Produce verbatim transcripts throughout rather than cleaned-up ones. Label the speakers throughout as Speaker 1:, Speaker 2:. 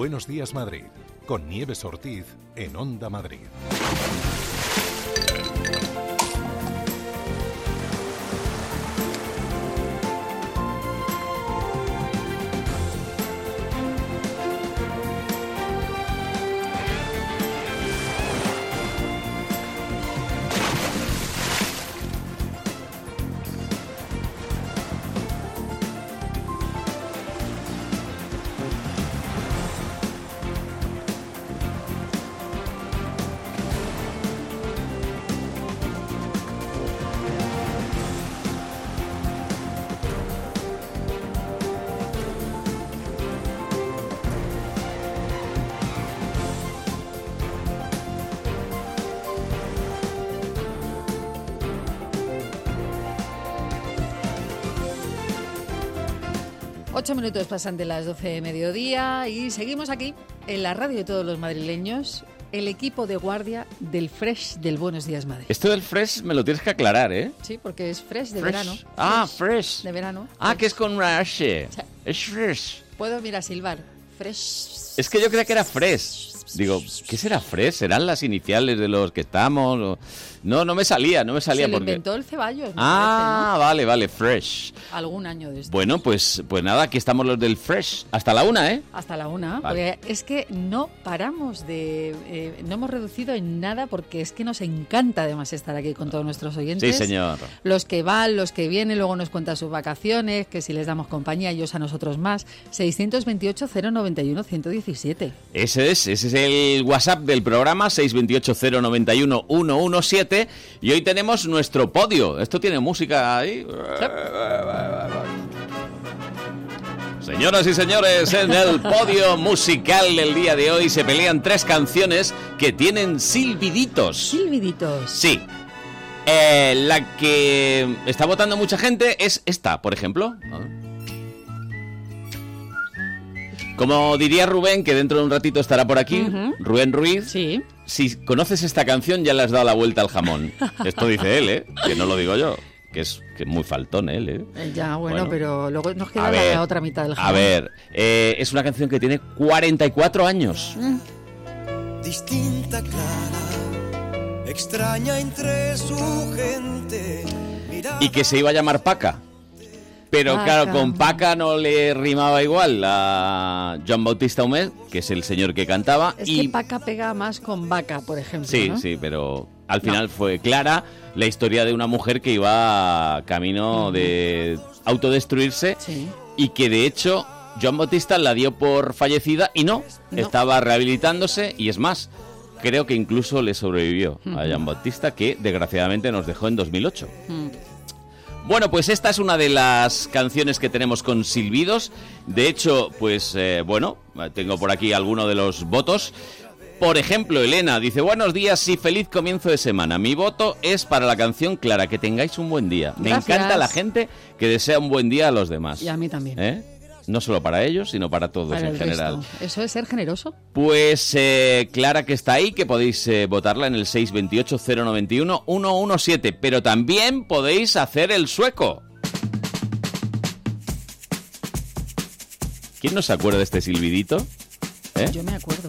Speaker 1: Buenos Días Madrid, con Nieves Ortiz en Onda Madrid.
Speaker 2: Ocho minutos pasan de las doce de mediodía y seguimos aquí en la radio de todos los madrileños, el equipo de guardia del Fresh del Buenos Días Madrid.
Speaker 3: Esto del Fresh me lo tienes que aclarar, ¿eh?
Speaker 2: Sí, porque es Fresh de
Speaker 3: fresh.
Speaker 2: verano.
Speaker 3: Ah,
Speaker 2: fresh.
Speaker 3: Fresh.
Speaker 2: De verano.
Speaker 3: Ah,
Speaker 2: fresh.
Speaker 3: que es con una H.
Speaker 2: Sí.
Speaker 3: Es Fresh.
Speaker 2: Puedo, mira, silbar. Fresh.
Speaker 3: Es que yo creía que era Fresh. Digo, ¿qué será Fresh? ¿Serán las iniciales de los que estamos? O... No, no me salía, no me salía.
Speaker 2: Se lo
Speaker 3: porque...
Speaker 2: inventó el Ceballos, me
Speaker 3: Ah,
Speaker 2: parece, ¿no?
Speaker 3: vale, vale, Fresh.
Speaker 2: Algún año de esto.
Speaker 3: Bueno, pues, pues nada, aquí estamos los del Fresh. Hasta la una, ¿eh?
Speaker 2: Hasta la una,
Speaker 3: Vale.
Speaker 2: porque es que no paramos de... Eh, no hemos reducido en nada porque es que nos encanta además estar aquí con todos nuestros oyentes.
Speaker 3: Sí, señor.
Speaker 2: Los que van, los que vienen, luego nos cuentan sus vacaciones, que si les damos compañía, ellos a nosotros más. seiscientos veintiocho, cero noventa y uno, ciento diecisiete.
Speaker 3: Ese es, ese es el WhatsApp del programa, seis dos ocho, cero nueve uno, uno uno siete. Y hoy tenemos nuestro podio. Esto tiene música ahí. Señoras y señores, en el podio musical del día de hoy se pelean tres canciones que tienen silbiditos.
Speaker 2: Silbiditos.
Speaker 3: Sí. Eh, la que está votando mucha gente es esta, por ejemplo. A ver. Como diría Rubén, que dentro de un ratito estará por aquí, uh-huh. Rubén Ruiz.
Speaker 2: Sí.
Speaker 3: Si conoces esta canción ya le has dado la vuelta al jamón. Esto dice él, ¿eh? Que no lo digo yo. Que es, que es muy faltón él, ¿eh?
Speaker 2: Ya, bueno, bueno, pero luego nos queda
Speaker 3: ver,
Speaker 2: la otra mitad del jamón.
Speaker 3: A ver, eh, es una canción que tiene cuarenta y cuatro años.
Speaker 2: Mm.
Speaker 4: Distinta, clara, extraña entre su gente. Mirada...
Speaker 3: Y que se iba a llamar Paca. Pero
Speaker 2: Paca.
Speaker 3: Claro, con Paca no le rimaba igual a Joan Bautista Humet, que es el señor que cantaba.
Speaker 2: Es
Speaker 3: y...
Speaker 2: que Paca pega más con vaca, por ejemplo,
Speaker 3: Sí,
Speaker 2: ¿no?
Speaker 3: sí, pero al final
Speaker 2: no.
Speaker 3: fue clara la historia de una mujer que iba camino uh-huh. de autodestruirse
Speaker 2: sí.
Speaker 3: y que de hecho Joan Bautista la dio por fallecida y no, no. estaba rehabilitándose y es más, creo que incluso le sobrevivió uh-huh. a Joan Bautista, que desgraciadamente nos dejó en dos mil ocho. Uh-huh. Bueno, pues esta es una de las canciones que tenemos con silbidos. De hecho, pues eh, bueno, tengo por aquí alguno de los votos. Por ejemplo, Elena dice: buenos días y feliz comienzo de semana. Mi voto es para la canción Clara, que tengáis un buen día.
Speaker 2: Gracias.
Speaker 3: Me encanta la gente que desea un buen día a los demás.
Speaker 2: Y a mí también.
Speaker 3: ¿Eh? No solo para ellos, sino para todos
Speaker 2: para
Speaker 3: en general.
Speaker 2: Resto. ¿Eso es ser generoso?
Speaker 3: Pues eh, Clara, que está ahí, que podéis eh, votarla en el seis dos ocho, cero nueve uno, uno uno siete. Pero también podéis hacer el sueco. ¿Quién no se acuerda de este silbidito? ¿Eh?
Speaker 2: Yo me acuerdo.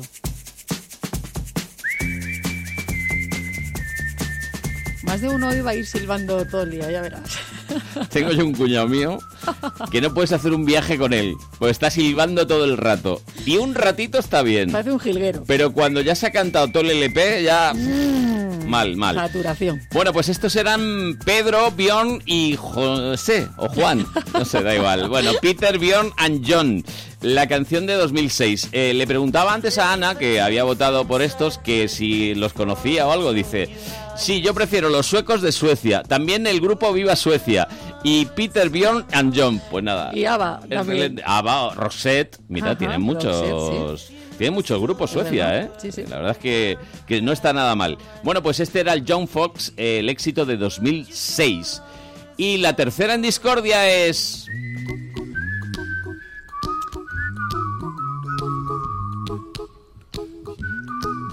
Speaker 2: Más de uno iba a ir silbando todo el día, ya verás.
Speaker 3: Tengo yo un cuñado mío que no puedes hacer un viaje con él, pues está silbando todo el rato. Y un ratito está bien.
Speaker 2: Parece un jilguero.
Speaker 3: Pero cuando ya se ha cantado todo el L P, ya...
Speaker 2: Mm,
Speaker 3: mal, mal.
Speaker 2: Saturación.
Speaker 3: Bueno, pues estos eran Pedro, Bjorn y José, o Juan. No sé, da igual. Bueno, Peter, Bjorn and John. La canción de dos mil seis. Eh, le preguntaba antes a Ana, que había votado por estos, que si los conocía o algo. Dice: sí, yo prefiero los suecos de Suecia. También el grupo Viva Suecia. Y Peter, Bjorn and John. Pues nada.
Speaker 2: Y ABBA también.
Speaker 3: ABBA, Rosette. Mira,
Speaker 2: Ajá,
Speaker 3: tienen muchos...
Speaker 2: Rosette, sí.
Speaker 3: Tiene muchos grupos Suecia, ¿eh?
Speaker 2: Sí, sí.
Speaker 3: La verdad es que, que no está nada mal. Bueno, pues este era el John Fox, eh, el éxito de dos mil seis. Y la tercera en discordia es...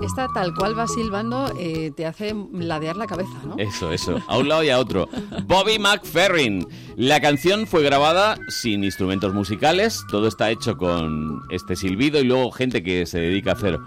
Speaker 2: Esta tal cual va silbando eh, te hace ladear la cabeza, ¿no?
Speaker 3: Eso, eso, a un lado y a otro. Bobby McFerrin. La canción fue grabada sin instrumentos musicales, todo está hecho con este silbido y luego gente que se dedica a hacer...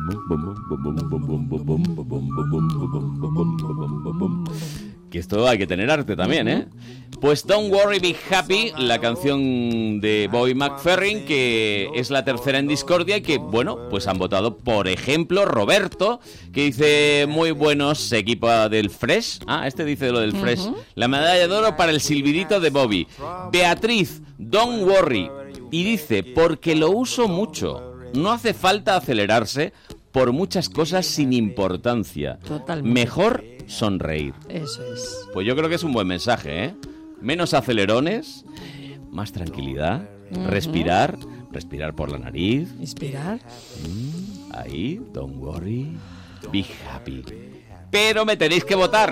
Speaker 3: Que esto hay que tener arte también, ¿eh? Pues Don't Worry, Be Happy, la canción de Bobby McFerrin, que es la tercera en discordia y que, bueno, pues han votado, por ejemplo, Roberto, que dice muy buenos, equipo del Fresh. Ah, este dice lo del Fresh. Uh-huh. La medalla de oro para el silbidito de Bobby. Beatriz, Don't Worry. Y dice, porque lo uso mucho. No hace falta acelerarse por muchas cosas sin importancia.
Speaker 2: Totalmente.
Speaker 3: Mejor sonreír.
Speaker 2: Eso es.
Speaker 3: Pues yo creo que es un buen mensaje, ¿eh? Menos acelerones, más tranquilidad, uh-huh. respirar, respirar por la nariz.
Speaker 2: Inspirar.
Speaker 3: Mm, ahí, don't worry, be happy. Pero me tenéis que votar.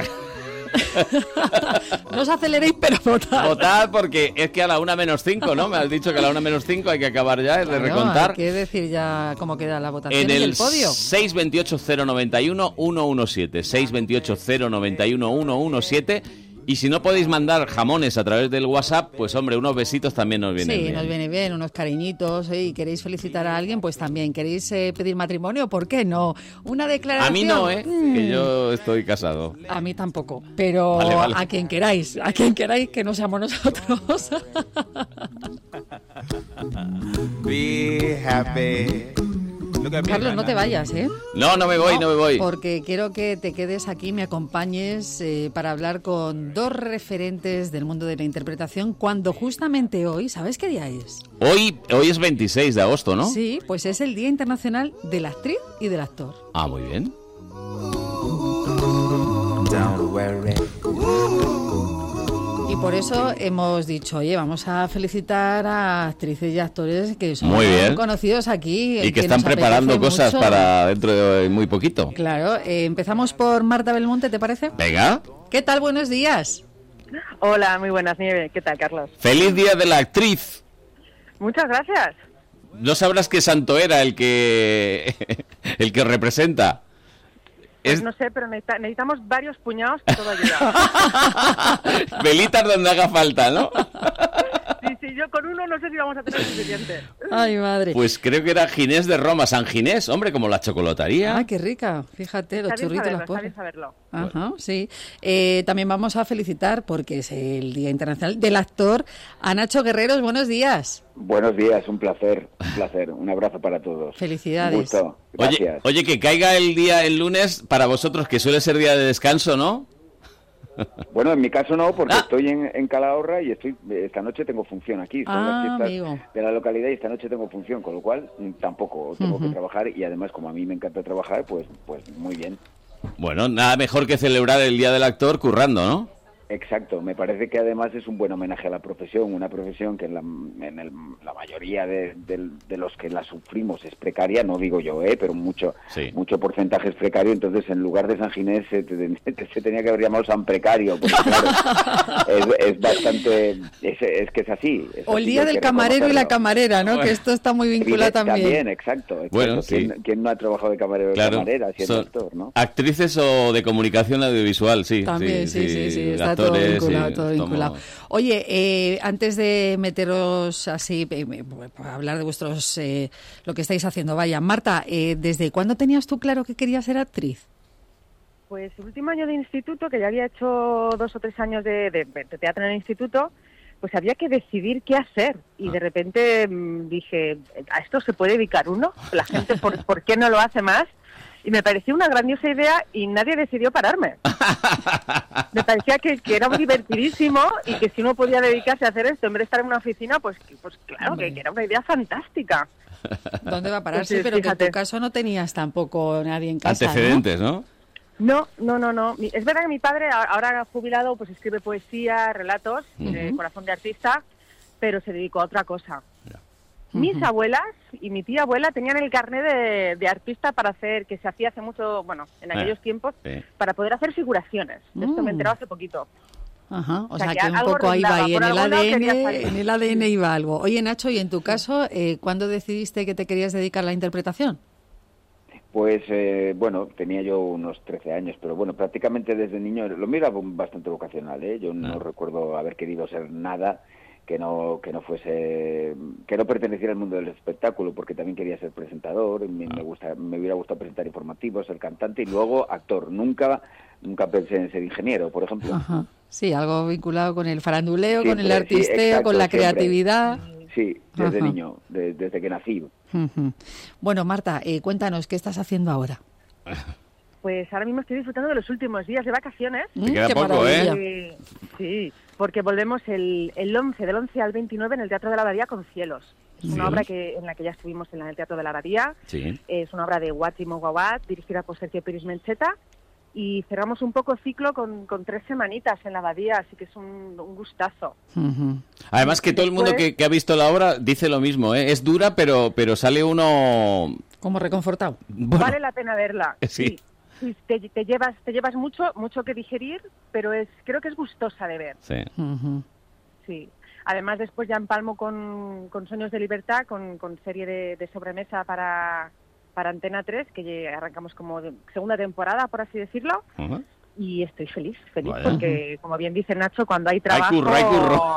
Speaker 2: No os aceleréis, pero votad.
Speaker 3: Votad porque es que a la una menos cinco, ¿no? Me has dicho que a la una menos cinco hay que acabar ya de
Speaker 2: claro,
Speaker 3: recontar.
Speaker 2: Hay que decir ya cómo queda la votación
Speaker 3: en
Speaker 2: y
Speaker 3: el,
Speaker 2: el podio.
Speaker 3: seis dos ocho, cero nueve uno, uno uno siete. seis dos ocho, cero nueve uno, uno uno siete. Y si no podéis mandar jamones a través del WhatsApp, pues hombre, unos besitos también nos vienen
Speaker 2: sí,
Speaker 3: bien.
Speaker 2: Sí, nos viene bien, unos cariñitos, ¿eh? Y queréis felicitar a alguien, pues también. ¿Queréis eh, pedir matrimonio? ¿Por qué no? Una declaración...
Speaker 3: A mí no, ¿eh?
Speaker 2: Mm.
Speaker 3: Que yo estoy casado.
Speaker 2: A mí tampoco, pero
Speaker 3: vale, vale.
Speaker 2: a quien queráis, a quien queráis que no seamos nosotros.
Speaker 5: Be happy.
Speaker 2: Carlos, no te vayas, ¿eh?
Speaker 3: No, no me voy, no, no me voy.
Speaker 2: Porque quiero que te quedes aquí, me acompañes eh, para hablar con dos referentes del mundo de la interpretación, cuando justamente hoy, ¿sabes qué día es?
Speaker 3: Hoy, hoy es veintiséis de agosto, ¿no?
Speaker 2: Sí, pues es el Día Internacional de la Actriz y del Actor.
Speaker 3: Ah, muy bien.
Speaker 5: Don't worry.
Speaker 2: Y por eso hemos dicho, oye, vamos a felicitar a actrices y actores que son
Speaker 3: muy bien.
Speaker 2: conocidos aquí.
Speaker 3: Y que, que están preparando cosas
Speaker 2: mucho.
Speaker 3: para dentro de muy poquito.
Speaker 2: Claro, eh, empezamos por Marta Belmonte, ¿te parece?
Speaker 3: Venga.
Speaker 2: ¿Qué tal? Buenos días.
Speaker 6: Hola, muy buenas, Nieve. ¿Qué tal, Carlos?
Speaker 3: ¡Feliz Día de la Actriz!
Speaker 6: Muchas gracias.
Speaker 3: No sabrás qué santo era el que el que representa.
Speaker 6: Pues es... no sé, pero necesita, necesitamos varios puñados que todo ayuda.
Speaker 3: Velitas donde haga falta, ¿no?
Speaker 6: Sí, sí, yo con uno no sé si vamos a tener suficiente.
Speaker 2: Ay, madre.
Speaker 3: Pues creo que era Ginés de Roma, San Ginés, hombre, como la chocolatería.
Speaker 2: Ah, qué rica. Fíjate, los
Speaker 6: está bien
Speaker 2: churritos,
Speaker 6: saberlo,
Speaker 2: las cosas.
Speaker 6: Está bien saberlo.
Speaker 2: Ajá,
Speaker 3: bueno.
Speaker 2: sí. Eh, también vamos a felicitar, porque es el Día Internacional del Actor, a Nacho Guerreros. Buenos días.
Speaker 7: Buenos días, un placer, un placer. Un abrazo para todos.
Speaker 2: Felicidades.
Speaker 7: Un gusto. Gracias.
Speaker 3: Oye, oye, que caiga el día el lunes para vosotros, que suele ser día de descanso, ¿no?
Speaker 7: Bueno, en mi caso no, porque
Speaker 3: ah.
Speaker 7: estoy en, en Calahorra y estoy esta noche tengo función aquí. Son
Speaker 2: ah,
Speaker 7: las fiestas
Speaker 2: amigo.
Speaker 7: de la localidad y esta noche tengo función, con lo cual tampoco tengo uh-huh. que trabajar y además como a mí me encanta trabajar, pues, pues muy bien.
Speaker 3: Bueno, nada mejor que celebrar el Día del Actor currando, ¿no?
Speaker 7: Exacto, me parece que además es un buen homenaje a la profesión, una profesión que en la, en el, la mayoría de, de, de los que la sufrimos es precaria, no digo yo, ¿eh? pero mucho
Speaker 3: sí.
Speaker 7: mucho porcentaje es precario, entonces en lugar de San Ginés se, te, se tenía que haber llamado San Precario, porque claro, es, es bastante, es, es que es así. Es
Speaker 2: o el
Speaker 7: así,
Speaker 2: Día del Camarero y la Camarera, ¿no? Bueno. Que esto está muy vinculado también.
Speaker 7: También, exacto. exacto.
Speaker 3: Bueno,
Speaker 7: ¿Quién,
Speaker 3: sí.
Speaker 7: ¿Quién no ha trabajado de camarero o
Speaker 3: claro,
Speaker 7: camarera siendo
Speaker 3: son
Speaker 7: actor, no?
Speaker 3: Actrices o de comunicación audiovisual, sí.
Speaker 2: También, sí, sí, sí, sí. está
Speaker 3: actores,
Speaker 2: todo vinculado,
Speaker 3: sí,
Speaker 2: todo vinculado. Oye, eh, antes de meteros así, eh, para hablar de vuestros, eh, lo que estáis haciendo, vaya, Marta, eh, ¿desde cuándo tenías tú claro que querías ser actriz?
Speaker 6: Pues el último año de instituto, que ya había hecho dos o tres años de, de, de teatro en el instituto, pues había que decidir qué hacer. Y de repente mmm, dije, ¿a esto se puede dedicar uno? La gente, ¿por, ¿por qué no lo hace más? Y me pareció una grandiosa idea y nadie decidió pararme. Me parecía que, que era muy divertidísimo y que si uno podía dedicarse a hacer esto en vez de estar en una oficina, pues, pues claro, que, que era una idea fantástica.
Speaker 2: ¿Dónde va a pararse?
Speaker 6: Pues,
Speaker 2: pero
Speaker 6: fíjate.
Speaker 2: que en tu caso no tenías tampoco nadie en casa,
Speaker 3: antecedentes, ¿no?
Speaker 6: ¿no? No, no, no, no. Es verdad que mi padre, ahora jubilado, pues escribe poesía, relatos, uh-huh. de corazón de artista, pero se dedicó a otra cosa. Yeah. Mis uh-huh. abuelas y mi tía abuela tenían el carnet de, de artista para hacer, que se hacía hace mucho, bueno, en aquellos eh, tiempos, sí. para poder hacer figuraciones. De esto uh. me he enterado hace poquito.
Speaker 2: Ajá, o, o sea, sea que, que un poco ahí va, y en el A D N, en el A D N iba algo. Oye, Nacho, y en tu caso, eh, ¿cuándo decidiste que te querías dedicar a la interpretación?
Speaker 7: Pues, eh, bueno, tenía yo unos trece años, pero bueno, prácticamente desde niño, lo mío era bastante vocacional, ¿eh? Yo no
Speaker 3: Ah.
Speaker 7: recuerdo haber querido ser nada que no que no fuese, que no perteneciera al mundo del espectáculo, porque también quería ser presentador, me, me gusta, me hubiera gustado presentar informativos, ser cantante y luego actor. Nunca, nunca pensé en ser ingeniero, por ejemplo.
Speaker 2: Ajá. Sí, algo vinculado con el faranduleo, con
Speaker 7: Siempre,
Speaker 2: el artisteo,
Speaker 7: sí, exacto,
Speaker 2: con la
Speaker 7: siempre.
Speaker 2: creatividad.
Speaker 7: Sí, desde
Speaker 2: Ajá.
Speaker 7: niño, de- desde que nací.
Speaker 2: Ujú. Bueno, Marta, eh, cuéntanos, ¿qué estás haciendo ahora?
Speaker 6: Pues ahora mismo estoy disfrutando de los últimos días de vacaciones.
Speaker 2: Mm,
Speaker 3: queda
Speaker 2: qué
Speaker 3: poco,
Speaker 2: maravilla.
Speaker 6: Eh, sí, porque volvemos el, el once, del once al veintinueve en el Teatro de la Abadía con Cielos. Es una
Speaker 3: Cielos.
Speaker 6: obra que en la que ya estuvimos en el Teatro de la Abadía.
Speaker 3: Sí.
Speaker 6: Es una obra de Guati Moguabat, dirigida por Sergio Piris Mencheta. Y cerramos un poco el ciclo con, con tres semanitas en la Abadía, así que es un, un gustazo.
Speaker 2: Ujú.
Speaker 3: Además que todo el mundo
Speaker 6: Después-
Speaker 3: que, que ha visto la obra dice lo mismo, ¿eh? Es dura, pero, pero sale uno...
Speaker 2: Como reconfortado.
Speaker 3: Bueno,
Speaker 6: Vale la pena verla.
Speaker 3: Sí.
Speaker 6: Sí, te, te llevas te llevas mucho mucho que digerir, pero es creo que es gustosa de ver.
Speaker 3: sí.
Speaker 2: Ujú.
Speaker 6: Sí. Además, después ya empalmo con, con Sueños de Libertad, con, con serie de, de sobremesa para, para Antena tres, que ya arrancamos como de segunda temporada, por así decirlo.
Speaker 3: Ajá.
Speaker 6: Y estoy feliz, feliz,
Speaker 3: Vaya.
Speaker 6: porque, como bien dice Nacho, cuando hay trabajo...
Speaker 3: curro, hay curro.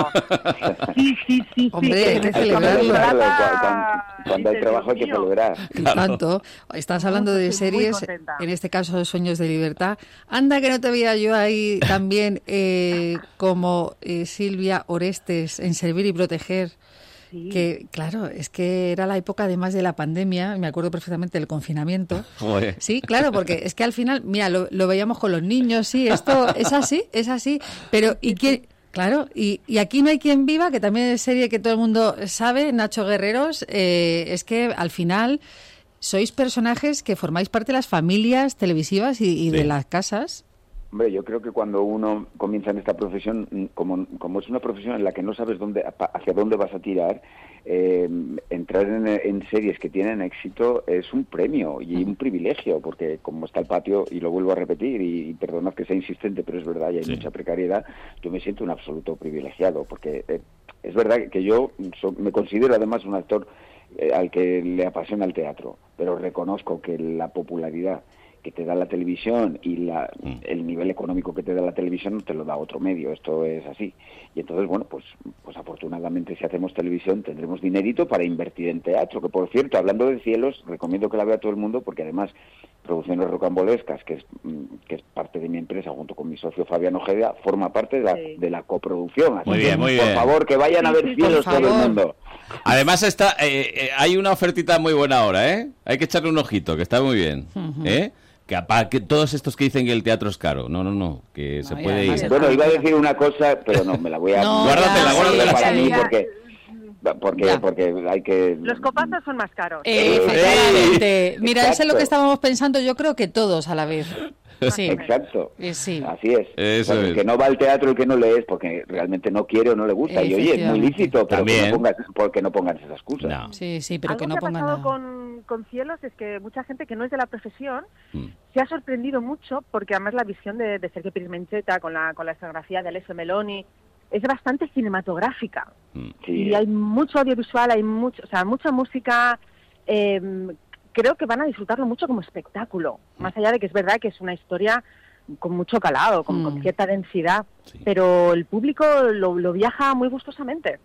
Speaker 6: Sí, sí, sí.
Speaker 2: Hombre,
Speaker 6: sí,
Speaker 2: hay que
Speaker 6: que
Speaker 2: celebrarlo.
Speaker 6: cuando
Speaker 7: Claro,
Speaker 6: trata-
Speaker 7: cuando, cuando hay
Speaker 6: dices,
Speaker 7: trabajo hay que
Speaker 6: "Dios mío".
Speaker 7: celebrar.
Speaker 2: Y
Speaker 3: Claro.
Speaker 2: tanto. Estás hablando de
Speaker 6: Estoy muy
Speaker 2: series,
Speaker 6: contenta.
Speaker 2: en este caso Sueños de Libertad. Anda que no te veía yo ahí también eh, como eh, Silvia Orestes en Servir y Proteger.
Speaker 6: Sí.
Speaker 2: Que, claro, es que era la época además de la pandemia, me acuerdo perfectamente del confinamiento.
Speaker 3: Joder.
Speaker 2: Sí, claro, porque es que al final, mira, lo, lo veíamos con los niños, sí, esto es así, es así, pero ¿y quién? Claro, y, y Aquí no hay quien viva, que también es serie que todo el mundo sabe, Nacho Guerreros, eh, es que al final sois personajes que formáis parte de las familias televisivas y, y de
Speaker 3: Sí.
Speaker 2: las casas.
Speaker 7: Hombre, yo creo que cuando uno comienza en esta profesión, mm, como, como es una profesión en la que no sabes dónde hacia dónde vas a tirar, eh, entrar en, en series que tienen éxito es un premio y un privilegio, porque como está el patio, y lo vuelvo a repetir, y, y perdonad que sea insistente, pero es verdad, y hay
Speaker 3: Sí.
Speaker 7: mucha precariedad, yo me siento un absoluto privilegiado, porque eh, es verdad que yo so- me considero además un actor eh, al que le apasiona el teatro, pero reconozco que la popularidad que te da la televisión y la,
Speaker 3: Mm.
Speaker 7: el nivel económico que te da la televisión no te lo da otro medio, esto es así. Y entonces, bueno, pues pues afortunadamente si hacemos televisión tendremos dinerito para invertir en teatro, que por cierto, hablando de Cielos, recomiendo que la vea todo el mundo, porque además Producciones Rocambolescas, que es mm, que es parte de mi empresa junto con mi socio Fabián Ojeda, forma parte de la,
Speaker 6: Sí.
Speaker 7: de la coproducción. Así
Speaker 3: Muy
Speaker 7: que,
Speaker 3: bien, muy
Speaker 7: por
Speaker 3: bien.
Speaker 7: favor, que vayan a
Speaker 6: Sí,
Speaker 7: ver
Speaker 6: sí,
Speaker 7: Cielos
Speaker 2: por
Speaker 7: todo el
Speaker 2: favor.
Speaker 7: mundo.
Speaker 3: Además está, eh, eh, hay una ofertita muy buena ahora, ¿eh? Hay que echarle un ojito, que está muy bien, ¿eh? Que, apa- que todos estos que dicen que el teatro es caro, no, no, no, que se
Speaker 2: y
Speaker 3: puede
Speaker 2: además
Speaker 3: ir.
Speaker 2: el-
Speaker 7: Bueno, iba a decir una cosa, pero no, me la voy a...
Speaker 2: No,
Speaker 3: Guárdatela,
Speaker 2: ya,
Speaker 3: guárdatela
Speaker 2: sí,
Speaker 7: para
Speaker 2: sí,
Speaker 7: mí,
Speaker 2: ya.
Speaker 7: porque... Porque,
Speaker 2: Ya.
Speaker 7: porque hay que...
Speaker 6: Los copazos son más caros.
Speaker 2: Efectivamente. Mira, eso es lo
Speaker 7: Exacto.
Speaker 2: que estábamos pensando, yo creo que todos a la vez. Sí.
Speaker 7: Exacto.
Speaker 2: Eh, sí.
Speaker 7: Así es.
Speaker 3: Eso
Speaker 7: O sea, el
Speaker 3: es.
Speaker 7: que no va al teatro, el que no lee es porque realmente no quiere o no le gusta. Y oye, es muy
Speaker 2: Efectivamente.
Speaker 7: lícito, pero que
Speaker 3: También.
Speaker 7: no pongas, porque no pongan esas excusas.
Speaker 3: No.
Speaker 2: Sí, sí, pero
Speaker 6: Algo
Speaker 2: que no
Speaker 6: que ha
Speaker 2: pongan
Speaker 6: pasado
Speaker 2: nada.
Speaker 6: con, con Cielos es que mucha gente que no es de la profesión
Speaker 3: Mm.
Speaker 6: se ha sorprendido mucho, porque además la visión de, de Sergio Piris Mencheta con la, con la escenografía de Alessio Meloni es bastante cinematográfica.
Speaker 3: Mm.
Speaker 7: Sí.
Speaker 6: Y hay mucho audiovisual, hay mucho, o sea, mucha música. eh, creo que van a disfrutarlo mucho como espectáculo, más allá de que es verdad que es una historia con mucho calado, con,
Speaker 2: Mm.
Speaker 6: con cierta densidad,
Speaker 3: Sí.
Speaker 6: pero el público lo, lo viaja muy gustosamente.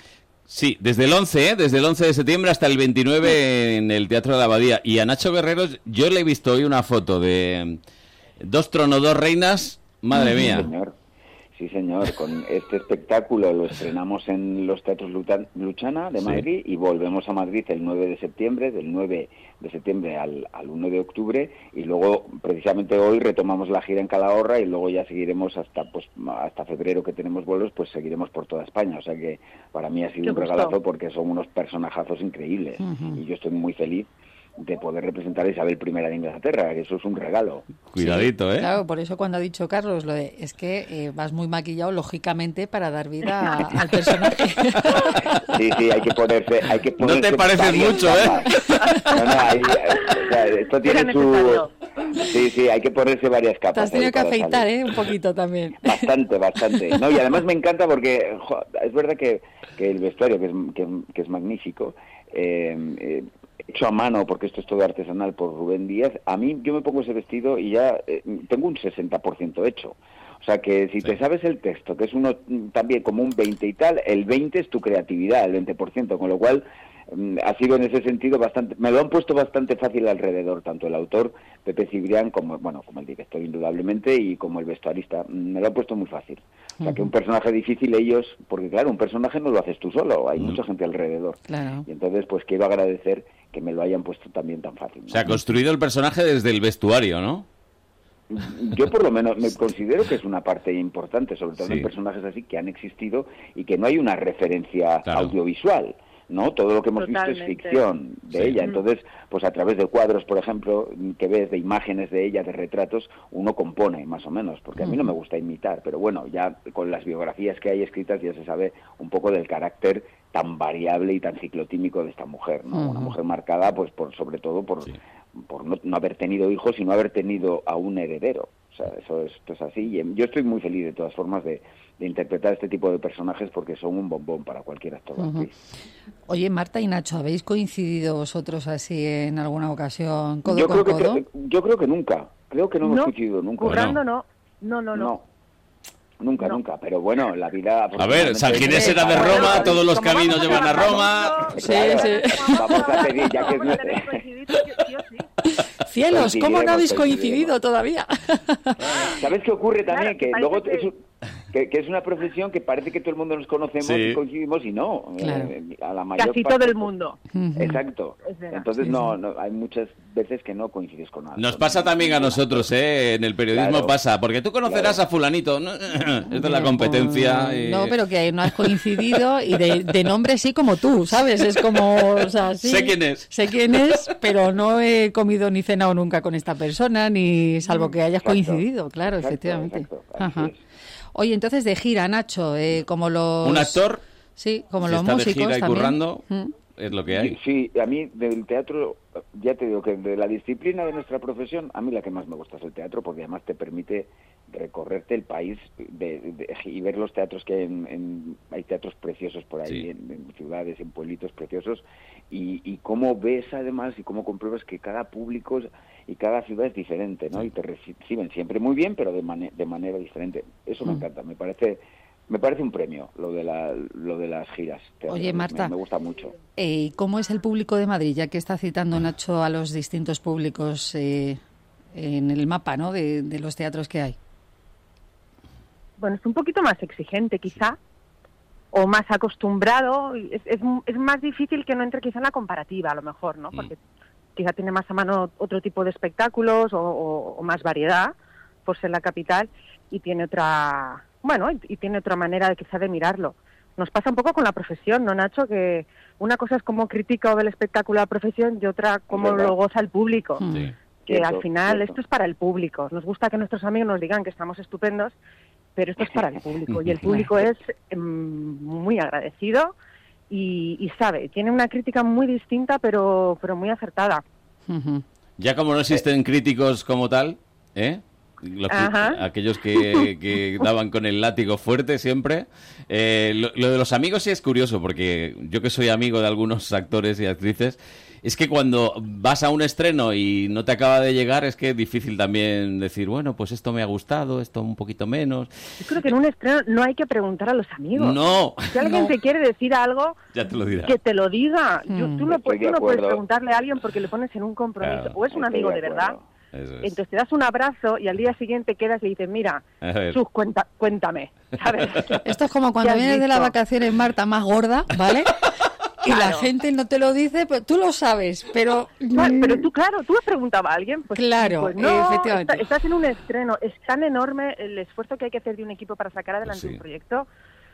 Speaker 3: Sí, desde el once, ¿eh? Desde el once de septiembre hasta el veintinueve en el Teatro de la Abadía. Y a Nacho Guerreros, yo le he visto hoy una foto de dos tronos, dos reinas, madre
Speaker 7: Sí,
Speaker 3: mía.
Speaker 7: señor. Sí, señor. Con este espectáculo lo estrenamos en los Teatros Luta- Luchana de
Speaker 3: Sí.
Speaker 7: Madrid y volvemos a Madrid el nueve de septiembre, del nueve de septiembre al, al uno de octubre, y luego precisamente hoy retomamos la gira en Calahorra y luego ya seguiremos hasta pues hasta febrero, que tenemos vuelos, pues seguiremos por toda España. O sea que para mí ha sido
Speaker 6: Qué
Speaker 7: un
Speaker 6: gusto.
Speaker 7: regalazo, porque son unos personajazos increíbles.
Speaker 2: Ujú.
Speaker 7: Y yo estoy muy feliz de poder representar a Isabel primera de Inglaterra, que eso es un regalo.
Speaker 3: Cuidadito, ¿eh?
Speaker 2: Claro, por eso cuando ha dicho Carlos lo de es que eh, vas muy maquillado lógicamente para dar vida a- al personaje.
Speaker 7: Sí, sí, hay que ponerse, hay que
Speaker 3: No
Speaker 7: ponerse
Speaker 3: te pareces
Speaker 7: varias
Speaker 3: mucho, ¿eh?
Speaker 7: capas. No, no, hay- o sea, esto tiene
Speaker 6: Era
Speaker 7: su...
Speaker 6: necesario.
Speaker 7: Sí, sí, hay que ponerse varias
Speaker 2: Te
Speaker 7: capas.
Speaker 2: has tenido
Speaker 7: ahí
Speaker 2: que
Speaker 7: para
Speaker 2: afeitar,
Speaker 7: salir.
Speaker 2: ¿eh? Un poquito también.
Speaker 7: Bastante, bastante. No, y además me encanta porque jo, es verdad que, que el vestuario, que es, que, que es magnífico, eh, eh, hecho a mano, porque esto es todo artesanal, por Rubén Díaz, a mí yo me pongo ese vestido y ya eh, tengo un sesenta por ciento hecho. O sea que si sí. te sabes el texto, que es uno también como un veinte y tal, el veinte es tu creatividad, el veinte por ciento, con lo cual mm, ha sido en ese sentido bastante, me lo han puesto bastante fácil alrededor, tanto el autor, Pepe Cibrián, como bueno como el director indudablemente, y como el vestuarista, me lo han puesto muy fácil. O sea que un personaje difícil ellos, porque claro, un personaje no lo haces tú solo, hay mm. mucha gente alrededor.
Speaker 2: Claro.
Speaker 7: Y entonces pues quiero agradecer que me lo hayan puesto también tan fácil, ¿no?
Speaker 3: O sea, ha construido el personaje desde el vestuario, ¿no?
Speaker 7: Yo por lo menos me considero que es una parte importante, sobre todo sí. en personajes así que han existido y que no hay una referencia claro. audiovisual, ¿no? Todo lo que hemos
Speaker 6: Totalmente.
Speaker 7: visto es ficción de
Speaker 3: Sí.
Speaker 7: ella. Entonces, pues a través de cuadros, por ejemplo, que ves, de imágenes de ella, de retratos, uno compone más o menos, porque a mí no me gusta imitar, pero bueno, ya con las biografías que hay escritas ya se sabe un poco del carácter tan variable y tan ciclotímico de esta mujer, ¿no? Uh-huh. Una mujer marcada, pues por sobre todo por, sí. por no, no haber tenido hijos, sino haber tenido a un heredero. O sea, eso es, esto es así. Y yo estoy muy feliz, de todas formas, de, de interpretar este tipo de personajes porque son un bombón para cualquier actor.
Speaker 2: Uh-huh. Oye, Marta y Nacho, ¿habéis coincidido vosotros así en alguna ocasión, codo
Speaker 7: yo
Speaker 2: con
Speaker 7: creo
Speaker 2: codo?
Speaker 7: Que, yo creo que nunca. Creo que no hemos
Speaker 6: no,
Speaker 7: coincidido nunca.
Speaker 6: Currando no. No, no, no.
Speaker 7: no. Nunca,
Speaker 6: no.
Speaker 7: nunca. Pero bueno, la vida...
Speaker 3: A ver, San Ginés era de Roma, todos los caminos llevan a Roma.
Speaker 2: Sí, sí.
Speaker 7: Vamos a pedir, ya que
Speaker 2: es... Cielos, ¿cómo no habéis coincidido todavía?
Speaker 7: ¿Sabes qué ocurre también?
Speaker 6: Claro,
Speaker 7: que
Speaker 6: que
Speaker 7: luego
Speaker 6: que...
Speaker 7: es, un, que, que es una profesión que parece que todo el mundo nos conocemos sí. y coincidimos y no.
Speaker 2: Claro.
Speaker 7: Eh, a la mayor
Speaker 6: Casi
Speaker 7: parte,
Speaker 6: todo el mundo.
Speaker 7: Exacto. Entonces
Speaker 2: sí,
Speaker 7: no,
Speaker 2: sí.
Speaker 7: no, hay muchas veces que no coincides con nada.
Speaker 3: Nos pasa también a nosotros, ¿eh? En el periodismo
Speaker 7: claro.
Speaker 3: pasa, porque tú conocerás claro. a fulanito. No, es de la competencia. Y...
Speaker 2: No, pero que no has coincidido y de, de nombre sí como tú, ¿sabes? Es como, o sea, sí,
Speaker 3: sé quién es.
Speaker 2: Sé quién es, pero no he comido ni cenado nunca con esta persona, ni salvo que hayas
Speaker 7: exacto.
Speaker 2: coincidido, claro,
Speaker 7: exacto,
Speaker 2: efectivamente.
Speaker 7: Exacto.
Speaker 2: Ajá. Oye, entonces de gira, Nacho, eh, como los...
Speaker 3: Un actor,
Speaker 2: sí, como
Speaker 3: si
Speaker 2: los
Speaker 3: está
Speaker 2: músicos
Speaker 3: de gira y
Speaker 2: también.
Speaker 3: currando,
Speaker 2: ¿Mm?
Speaker 3: es lo que hay.
Speaker 7: Sí, a mí del teatro, ya te digo que de la disciplina de nuestra profesión, a mí la que más me gusta es el teatro, porque además te permite recorrerte el país de, de, y ver los teatros que hay en, en hay teatros preciosos por ahí,
Speaker 3: sí.
Speaker 7: en, en ciudades, en pueblitos preciosos, y, y cómo ves además y cómo compruebas que cada público y cada ciudad es diferente, ¿no? Sí. Y te reciben siempre muy bien, pero de, man- de manera diferente. Eso me mm. encanta, me parece... Me parece un premio lo de la, lo de las giras.
Speaker 2: Oye, Marta,
Speaker 7: me, me gusta mucho.
Speaker 2: Eh, ¿Cómo es el público de Madrid? Ya que está citando Nacho a los distintos públicos eh, en el mapa, ¿no? De, de los teatros que hay.
Speaker 6: Bueno, es un poquito más exigente, quizá, o más acostumbrado. Es, es, es más difícil que no entre quizá en la comparativa, a lo mejor, ¿no? Porque mm. quizá tiene más a mano otro tipo de espectáculos o, o, o más variedad, por ser la capital, y tiene otra... Bueno, y, y tiene otra manera de quizá de mirarlo. Nos pasa un poco con la profesión, ¿no, Nacho? Que una cosa es cómo critica o ve el espectáculo la profesión y otra cómo lo goza el público.
Speaker 2: Sí.
Speaker 6: Que
Speaker 7: cierto,
Speaker 6: al final
Speaker 7: cierto.
Speaker 6: esto es para el público. Nos gusta que nuestros amigos nos digan que estamos estupendos, pero esto es para el público. Y el público es eh, muy agradecido y, y sabe. Tiene una crítica muy distinta, pero, pero muy acertada.
Speaker 2: Uh-huh.
Speaker 3: Ya como no existen críticos como tal, ¿eh? Los que, aquellos que, que daban con el látigo fuerte siempre. Eh, lo, lo de los amigos sí es curioso, porque yo que soy amigo de algunos actores y actrices, es que cuando vas a un estreno y no te acaba de llegar, es que es difícil también decir, bueno, pues esto me ha gustado, esto un poquito menos.
Speaker 6: Yo creo que en un estreno no hay que preguntar a los amigos.
Speaker 3: No.
Speaker 6: Si alguien
Speaker 2: no.
Speaker 6: te quiere decir algo,
Speaker 3: ya te lo dirá.
Speaker 6: que te lo diga.
Speaker 2: Mm.
Speaker 6: Yo, tú no,
Speaker 7: Estoy
Speaker 6: tú
Speaker 7: de
Speaker 6: no puedes
Speaker 7: acuerdo.
Speaker 6: preguntarle a alguien porque le pones en un compromiso.
Speaker 3: Claro,
Speaker 6: o es un
Speaker 7: estoy
Speaker 6: amigo
Speaker 7: de
Speaker 6: de verdad.
Speaker 7: acuerdo.
Speaker 3: Eso es.
Speaker 6: Entonces te das un abrazo y al día siguiente quedas y le dices, mira, Sus, cuenta, cuéntame, ¿sabes?
Speaker 2: Esto es como cuando vienes de las vacaciones, Marta, más gorda, ¿vale? Y claro. La gente no te lo dice, pero tú lo sabes, pero...
Speaker 6: Claro, pero tú, claro, tú has preguntado a alguien, pues,
Speaker 2: claro,
Speaker 6: pues no,
Speaker 2: efectivamente.
Speaker 6: Está, estás en un estreno, es tan enorme el esfuerzo que hay que hacer de un equipo para sacar adelante
Speaker 3: sí.
Speaker 6: un proyecto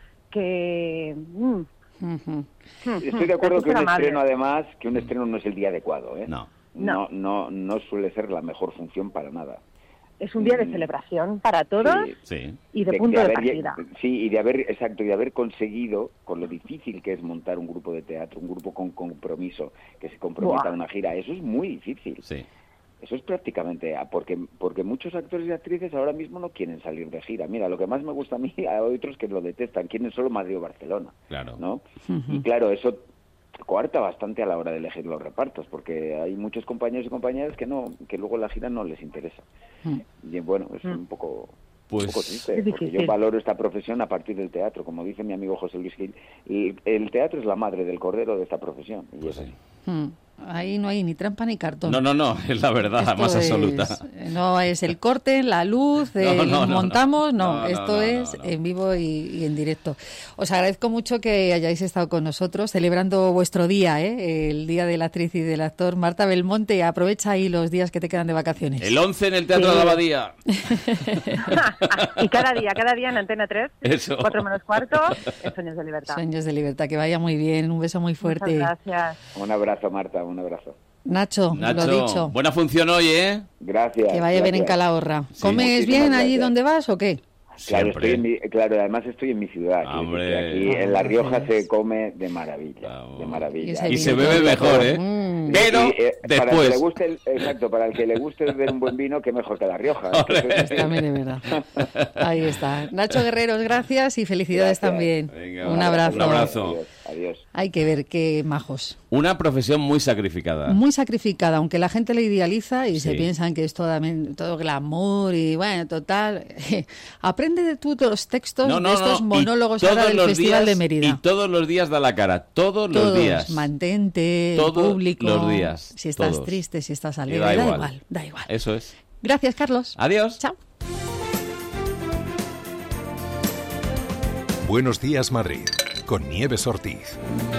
Speaker 6: que... Mm,
Speaker 2: uh-huh.
Speaker 7: Estoy de acuerdo que un estreno, además, que un estreno no es el día adecuado, ¿eh?
Speaker 3: No.
Speaker 7: No, no, no suele ser la mejor función para nada.
Speaker 6: Es un día de celebración para todos
Speaker 7: sí,
Speaker 3: sí.
Speaker 6: y de,
Speaker 7: de
Speaker 6: punto de,
Speaker 7: de
Speaker 6: partida.
Speaker 7: Haber, sí, y de haber, exacto, y de haber conseguido, con lo difícil que es montar un grupo de teatro, un grupo con compromiso, que se comprometa
Speaker 6: Buah.
Speaker 7: a una gira, eso es muy difícil.
Speaker 3: Sí.
Speaker 7: Eso es prácticamente, porque porque muchos actores y actrices ahora mismo no quieren salir de gira. Mira, lo que más me gusta a mí, hay otros que lo detestan, quieren solo Madrid o Barcelona.
Speaker 3: Claro.
Speaker 7: ¿No?
Speaker 2: Uh-huh.
Speaker 7: Y claro, eso coarta bastante a la hora de elegir los repartos, porque hay muchos compañeros y compañeras que no, que luego la gira no les interesa. Mm. Y bueno, es mm. un poco...
Speaker 3: Pues,
Speaker 7: un poco triste, porque yo valoro esta profesión a partir del teatro, como dice mi amigo José Luis Gil, el, el teatro es la madre del cordero de esta profesión, y es así.
Speaker 2: Mm. Ahí no hay ni trampa ni cartón.
Speaker 3: No, no, no, es la verdad, esto más
Speaker 2: es,
Speaker 3: absoluta.
Speaker 2: No es el corte, la luz,
Speaker 3: no,
Speaker 2: eh,
Speaker 3: no, no,
Speaker 2: montamos, no,
Speaker 3: no, no
Speaker 2: esto
Speaker 3: no, no,
Speaker 2: es
Speaker 3: no, no.
Speaker 2: en vivo y, y en directo. Os agradezco mucho que hayáis estado con nosotros celebrando vuestro día, ¿eh? El día de la actriz y del actor. Marta Belmonte, aprovecha ahí los días que te quedan de vacaciones.
Speaker 3: El once en el Teatro sí. de la Abadía.
Speaker 6: Y cada día, cada día en Antena tres,
Speaker 3: Eso.
Speaker 6: cuatro menos cuarto, en Sueños de Libertad.
Speaker 2: Sueños de Libertad, que vaya muy bien, un beso muy fuerte.
Speaker 6: Muchas gracias.
Speaker 7: Un abrazo, Marta, un abrazo.
Speaker 2: Nacho,
Speaker 3: Nacho,
Speaker 2: lo dicho.
Speaker 3: Buena función hoy, ¿eh?
Speaker 7: Gracias.
Speaker 2: Que vaya
Speaker 7: gracias.
Speaker 2: bien en Calahorra.
Speaker 3: Sí,
Speaker 2: ¿Comes bien allí
Speaker 7: gracias.
Speaker 2: donde vas o qué?
Speaker 7: Claro, estoy en mi, claro, además estoy en mi ciudad.
Speaker 3: Hombre.
Speaker 7: Aquí en La Rioja se come de maravilla,
Speaker 3: Vamos.
Speaker 7: de maravilla.
Speaker 2: Y,
Speaker 3: y se bebe mejor, ¿eh?
Speaker 2: Mm.
Speaker 3: Pero
Speaker 7: y, eh,
Speaker 3: después.
Speaker 7: Para el que le guste el, exacto, para el que le guste beber un buen vino, qué mejor que La Rioja.
Speaker 2: Pues también es verdad. Ahí está. Nacho Guerreros, gracias y felicidades
Speaker 7: Gracias.
Speaker 2: también.
Speaker 3: Venga,
Speaker 2: un abrazo.
Speaker 3: Un abrazo.
Speaker 7: Adiós, adiós.
Speaker 2: Hay que ver qué majos.
Speaker 3: Una profesión muy sacrificada.
Speaker 2: Muy sacrificada, aunque la gente le idealiza y
Speaker 3: Sí.
Speaker 2: se piensan que es todo, todo glamour y bueno, total. Aprende de tú los textos
Speaker 3: No, no,
Speaker 2: de estos
Speaker 3: no.
Speaker 2: monólogos
Speaker 3: Y
Speaker 2: ahora
Speaker 3: todos
Speaker 2: del
Speaker 3: los
Speaker 2: Festival
Speaker 3: días-
Speaker 2: de Mérida.
Speaker 3: Y todos los días da la cara, todos,
Speaker 2: Todos,
Speaker 3: los días.
Speaker 2: mantente, el
Speaker 3: Todos
Speaker 2: público.
Speaker 3: los días,
Speaker 2: Si estás
Speaker 3: todos.
Speaker 2: triste, si estás
Speaker 3: Y
Speaker 2: alegre,
Speaker 3: da
Speaker 2: da
Speaker 3: igual.
Speaker 2: igual, da igual.
Speaker 3: Eso es.
Speaker 2: Gracias, Carlos.
Speaker 3: Adiós.
Speaker 2: Chao.
Speaker 1: Buenos días, Madrid, con Nieves Ortiz.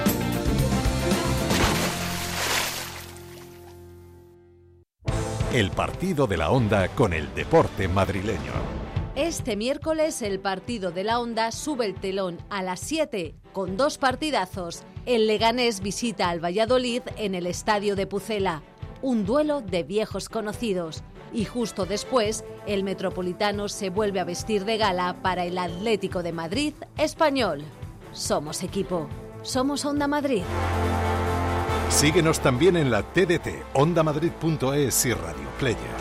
Speaker 1: El partido de la Onda con el deporte madrileño.
Speaker 8: Este miércoles el partido de la Onda sube el telón a las siete con dos partidazos. El Leganés visita al Valladolid en el estadio de Pucela. Un duelo de viejos conocidos. Y justo después, el Metropolitano se vuelve a vestir de gala para el Atlético de Madrid Español. Somos equipo. Somos Onda Madrid.
Speaker 1: Síguenos también en la T D T, onda madrid punto es y Radio Player.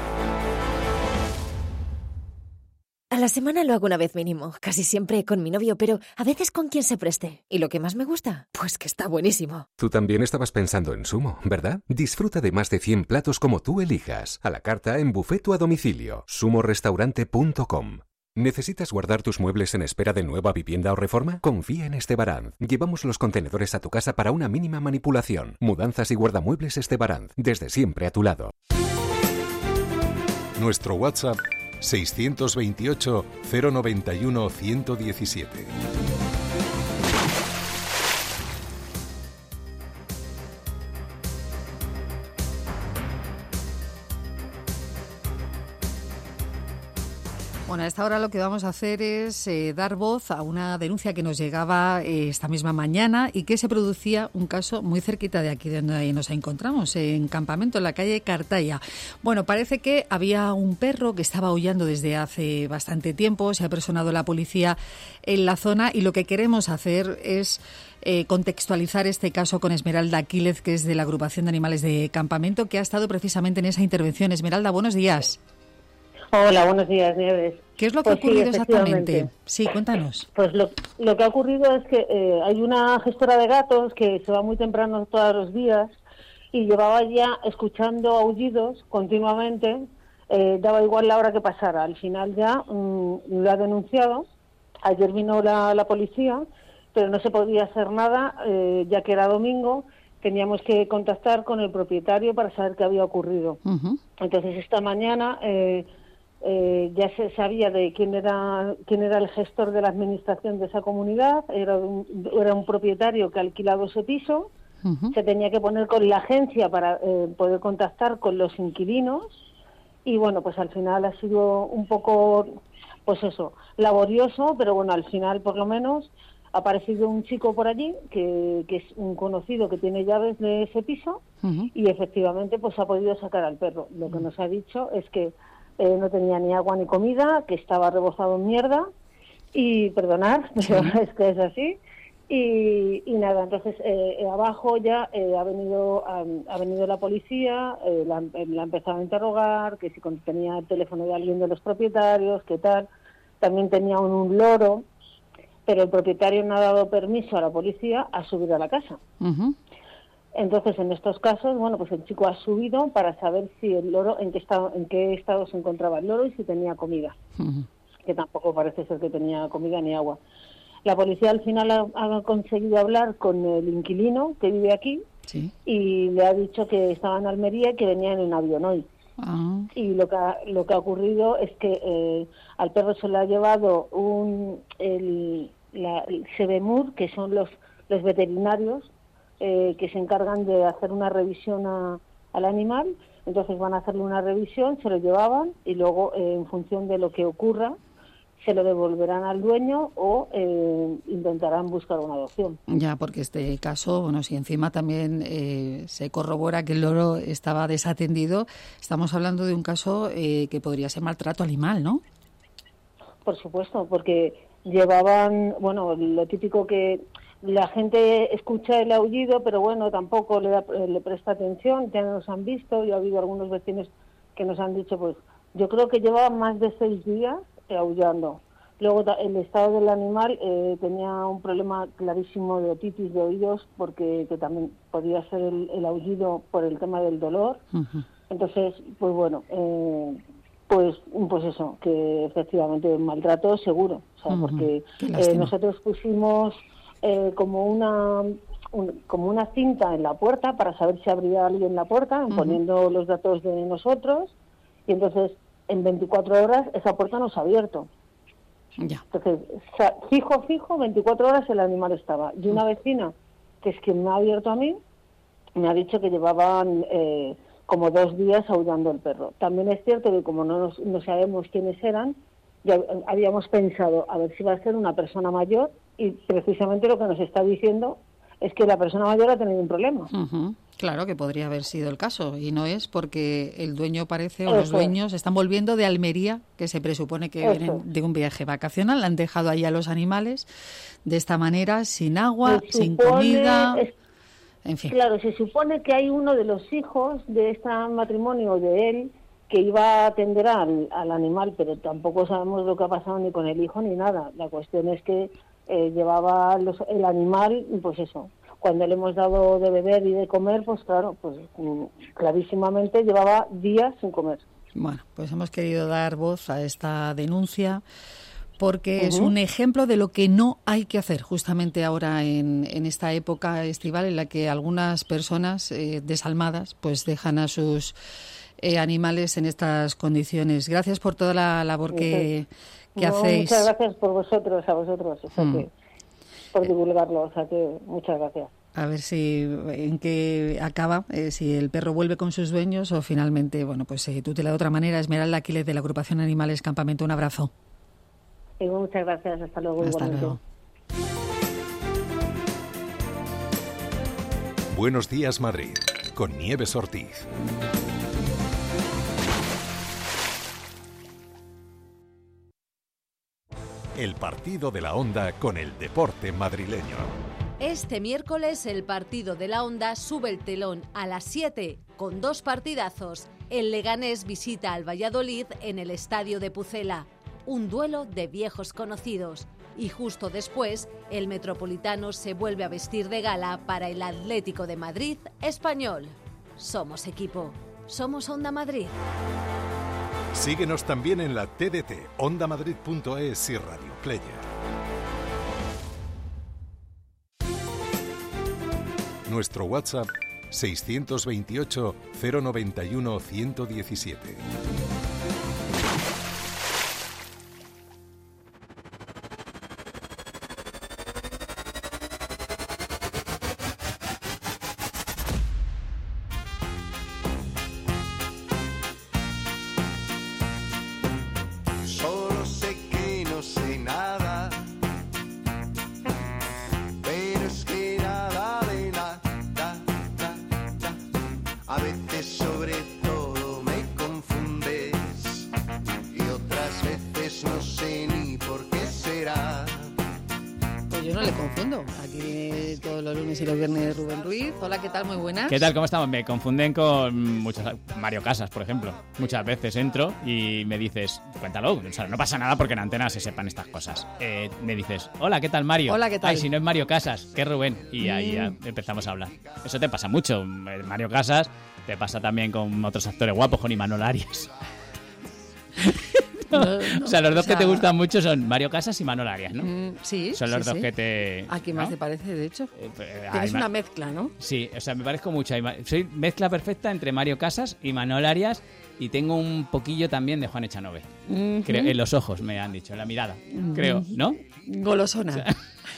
Speaker 9: A la semana lo hago una vez mínimo, casi siempre con mi novio, pero a veces con quien se preste. ¿Y lo que más me gusta? Pues que está buenísimo.
Speaker 10: Tú también estabas pensando en Sumo, ¿verdad? Disfruta de más de cien platos como tú elijas, a la carta, en buffet o a domicilio. sumo restaurante punto com. ¿Necesitas guardar tus muebles en espera de nueva vivienda o reforma? Confía en Estebaranz. Llevamos los contenedores a tu casa para una mínima manipulación. Mudanzas y guardamuebles Estebaranz, desde siempre a tu lado.
Speaker 1: Nuestro WhatsApp seiscientos veintiocho, cero noventa y uno, ciento diecisiete.
Speaker 2: Bueno, a esta hora lo que vamos a hacer es eh, dar voz a una denuncia que nos llegaba eh, esta misma mañana y que se producía un caso muy cerquita de aquí donde nos encontramos, en Campamento, en la calle Cartaya. Bueno, parece que había un perro que estaba aullando desde hace bastante tiempo, se ha personado la policía en la zona y lo que queremos hacer es eh, contextualizar este caso con Esmeralda Aquílez, que es de la agrupación de animales de Campamento, que ha estado precisamente en esa intervención. Esmeralda, buenos días.
Speaker 11: Hola, buenos días, Nieves.
Speaker 2: ¿Qué es lo que
Speaker 11: pues
Speaker 2: ha ocurrido
Speaker 11: sí,
Speaker 2: exactamente? Sí, cuéntanos.
Speaker 11: Pues lo, lo que ha ocurrido es que eh, hay una gestora de gatos que se va muy temprano todos los días y llevaba ya escuchando aullidos continuamente, eh, daba igual la hora que pasara. Al final ya mmm, lo ha denunciado. Ayer vino la, la policía, pero no se podía hacer nada, eh, ya que era domingo. Teníamos que contactar con el propietario para saber qué había ocurrido. Uh-huh. Entonces, esta mañana eh, eh, ya se sabía de quién era quién era el gestor de la administración de esa comunidad. Era un, era un propietario que ha alquilado ese piso. Uh-huh. Se tenía que poner con la agencia para eh, poder contactar con los inquilinos. Y, bueno, pues al final ha sido un poco, pues eso, laborioso, pero, bueno, al final, por lo menos, ha aparecido un chico por allí que, que es un conocido que tiene llaves de ese piso. Uh-huh. Y efectivamente pues ha podido sacar al perro. Lo que nos ha dicho es que eh, no tenía ni agua ni comida, que estaba rebozado en mierda y perdonar, pero sí. Es que es así. Y, y nada, entonces eh, abajo ya eh, ha venido ha, ha venido la policía, eh, la, la ha empezado a interrogar, que si tenía el teléfono de alguien de los propietarios, qué tal. También tenía un, un loro, pero el propietario no ha dado permiso a la policía a subir a la casa. Uh-huh. Entonces, en estos casos, bueno, pues el chico ha subido para saber si el loro, en qué estado, en qué estado se encontraba el loro y si tenía comida, uh-huh. que tampoco parece ser que tenía comida ni agua. La policía al final ha, ha conseguido hablar con el inquilino que vive aquí, sí. y le ha dicho que estaba en Almería y que venía en un avión hoy. Uh-huh. Y lo que ha, lo que ha ocurrido es que eh, al perro se le ha llevado un el, la, el Sebemur, que son los, los veterinarios, Eh, que se encargan de hacer una revisión a, al animal. Entonces van a hacerle una revisión, se lo llevaban y luego eh, en función de lo que ocurra se lo devolverán al dueño o eh, intentarán buscar una adopción.
Speaker 2: Ya, porque este caso, bueno, si encima también eh, se corrobora que el loro estaba desatendido, estamos hablando de un caso eh, que podría ser maltrato animal, ¿no?
Speaker 11: Por supuesto, porque llevaban, bueno, lo típico que la gente escucha el aullido, pero bueno, tampoco le, da, le presta atención, ya nos han visto, y ha habido algunos vecinos que nos han dicho, pues yo creo que llevaba más de seis días aullando. Luego el estado del animal eh, tenía un problema clarísimo de otitis de oídos, porque que también podía ser el, el aullido por el tema del dolor. Uh-huh. Entonces, pues bueno, eh, pues pues eso, que efectivamente maltrato seguro, o sea, uh-huh. porque eh, nosotros pusimos Eh, como una un, como una cinta en la puerta para saber si abría alguien la puerta, uh-huh. poniendo los datos de nosotros, y entonces en veinticuatro horas esa puerta no se ha abierto.
Speaker 2: Ya.
Speaker 11: Entonces, fijo, fijo, veinticuatro horas el animal estaba. Y una vecina, que es quien me ha abierto a mí, me ha dicho que llevaban eh, como dos días aullando el perro. También es cierto que como no, nos, no sabemos quiénes eran, ya habíamos pensado a ver si va a ser una persona mayor, y precisamente lo que nos está diciendo es que la persona mayor ha tenido un problema.
Speaker 2: Uh-huh. Claro que podría haber sido el caso, y no es, porque el dueño parece, o Eso. los dueños están volviendo de Almería, que se presupone que Eso. vienen de un viaje vacacional, han dejado ahí a los animales de esta manera, sin agua,
Speaker 11: se
Speaker 2: sin
Speaker 11: supone,
Speaker 2: comida,
Speaker 11: es,
Speaker 2: en fin.
Speaker 11: Claro, se supone que hay uno de los hijos de este matrimonio, de él, que iba a atender al, al animal, pero tampoco sabemos lo que ha pasado ni con el hijo ni nada. La cuestión es que Eh, llevaba los, el animal, pues eso, cuando le hemos dado de beber y de comer, pues claro, pues clarísimamente llevaba días sin comer.
Speaker 2: Bueno, pues hemos querido dar voz a esta denuncia porque uh-huh. es un ejemplo de lo que no hay que hacer justamente ahora en, en esta época estival, en la que algunas personas eh, desalmadas pues dejan a sus eh, animales en estas condiciones. Gracias por toda la labor que... ¿Qué
Speaker 11: no,
Speaker 2: hacéis?
Speaker 11: Muchas gracias por vosotros, a vosotros, o sea mm. que, por divulgarlo, o sea que muchas gracias.
Speaker 2: A ver si en qué acaba, eh, si el perro vuelve con sus dueños o finalmente, bueno, pues se eh, tutela de otra manera. Esmeralda Aquiles, de la agrupación Animales Campamento, un abrazo.
Speaker 11: Y muchas gracias, hasta luego.
Speaker 2: Hasta
Speaker 11: igualmente.
Speaker 2: luego.
Speaker 1: Buenos días, Madrid, con Nieves Ortiz. El partido de la Onda con el deporte madrileño.
Speaker 8: Este miércoles el partido de la Onda sube el telón a las siete con dos partidazos. El Leganés visita al Valladolid en el estadio de Pucela. Un duelo de viejos conocidos. Y justo después, el Metropolitano se vuelve a vestir de gala para el Atlético de Madrid Español. Somos equipo. Somos Onda Madrid.
Speaker 1: Síguenos también en la T D T, onda madrid punto es y Radio Player. Nuestro WhatsApp seiscientos veintiocho, cero noventa y uno, ciento diecisiete.
Speaker 2: lunes y los viernes Rubén Ruiz. Hola, ¿qué tal? Muy buenas.
Speaker 12: ¿Qué tal? ¿Cómo estamos? Me confunden con muchos... Mario Casas, por ejemplo. Muchas veces entro y me dices, cuéntalo, o sea, no pasa nada porque en Antena se sepan estas cosas. Eh, me dices, hola, ¿qué tal, Mario?
Speaker 2: Hola, ¿qué tal?
Speaker 12: Ay, si no es Mario Casas, que es Rubén. Y mm. ahí ya empezamos a hablar. Eso te pasa mucho. Mario Casas, te pasa también con otros actores guapos, con Imanol Arias. No, no, o sea, los dos o sea, que te gustan mucho son Mario Casas y Manol Arias, ¿no?
Speaker 2: Mm, sí.
Speaker 12: Son los
Speaker 2: sí,
Speaker 12: dos
Speaker 2: sí.
Speaker 12: que te...
Speaker 2: ¿A quién más
Speaker 12: ¿no?
Speaker 2: te parece, de hecho?
Speaker 12: Eh, eh,
Speaker 2: Tienes
Speaker 12: una
Speaker 2: ma- mezcla, ¿no?
Speaker 12: Sí, o sea, me parezco mucho. Soy mezcla perfecta entre Mario Casas y Manol Arias y tengo un poquillo también de Juan Echanove. Uh-huh. Creo, en los ojos, me han dicho, en la mirada, uh-huh. creo, ¿no?
Speaker 2: Golosona. O sea,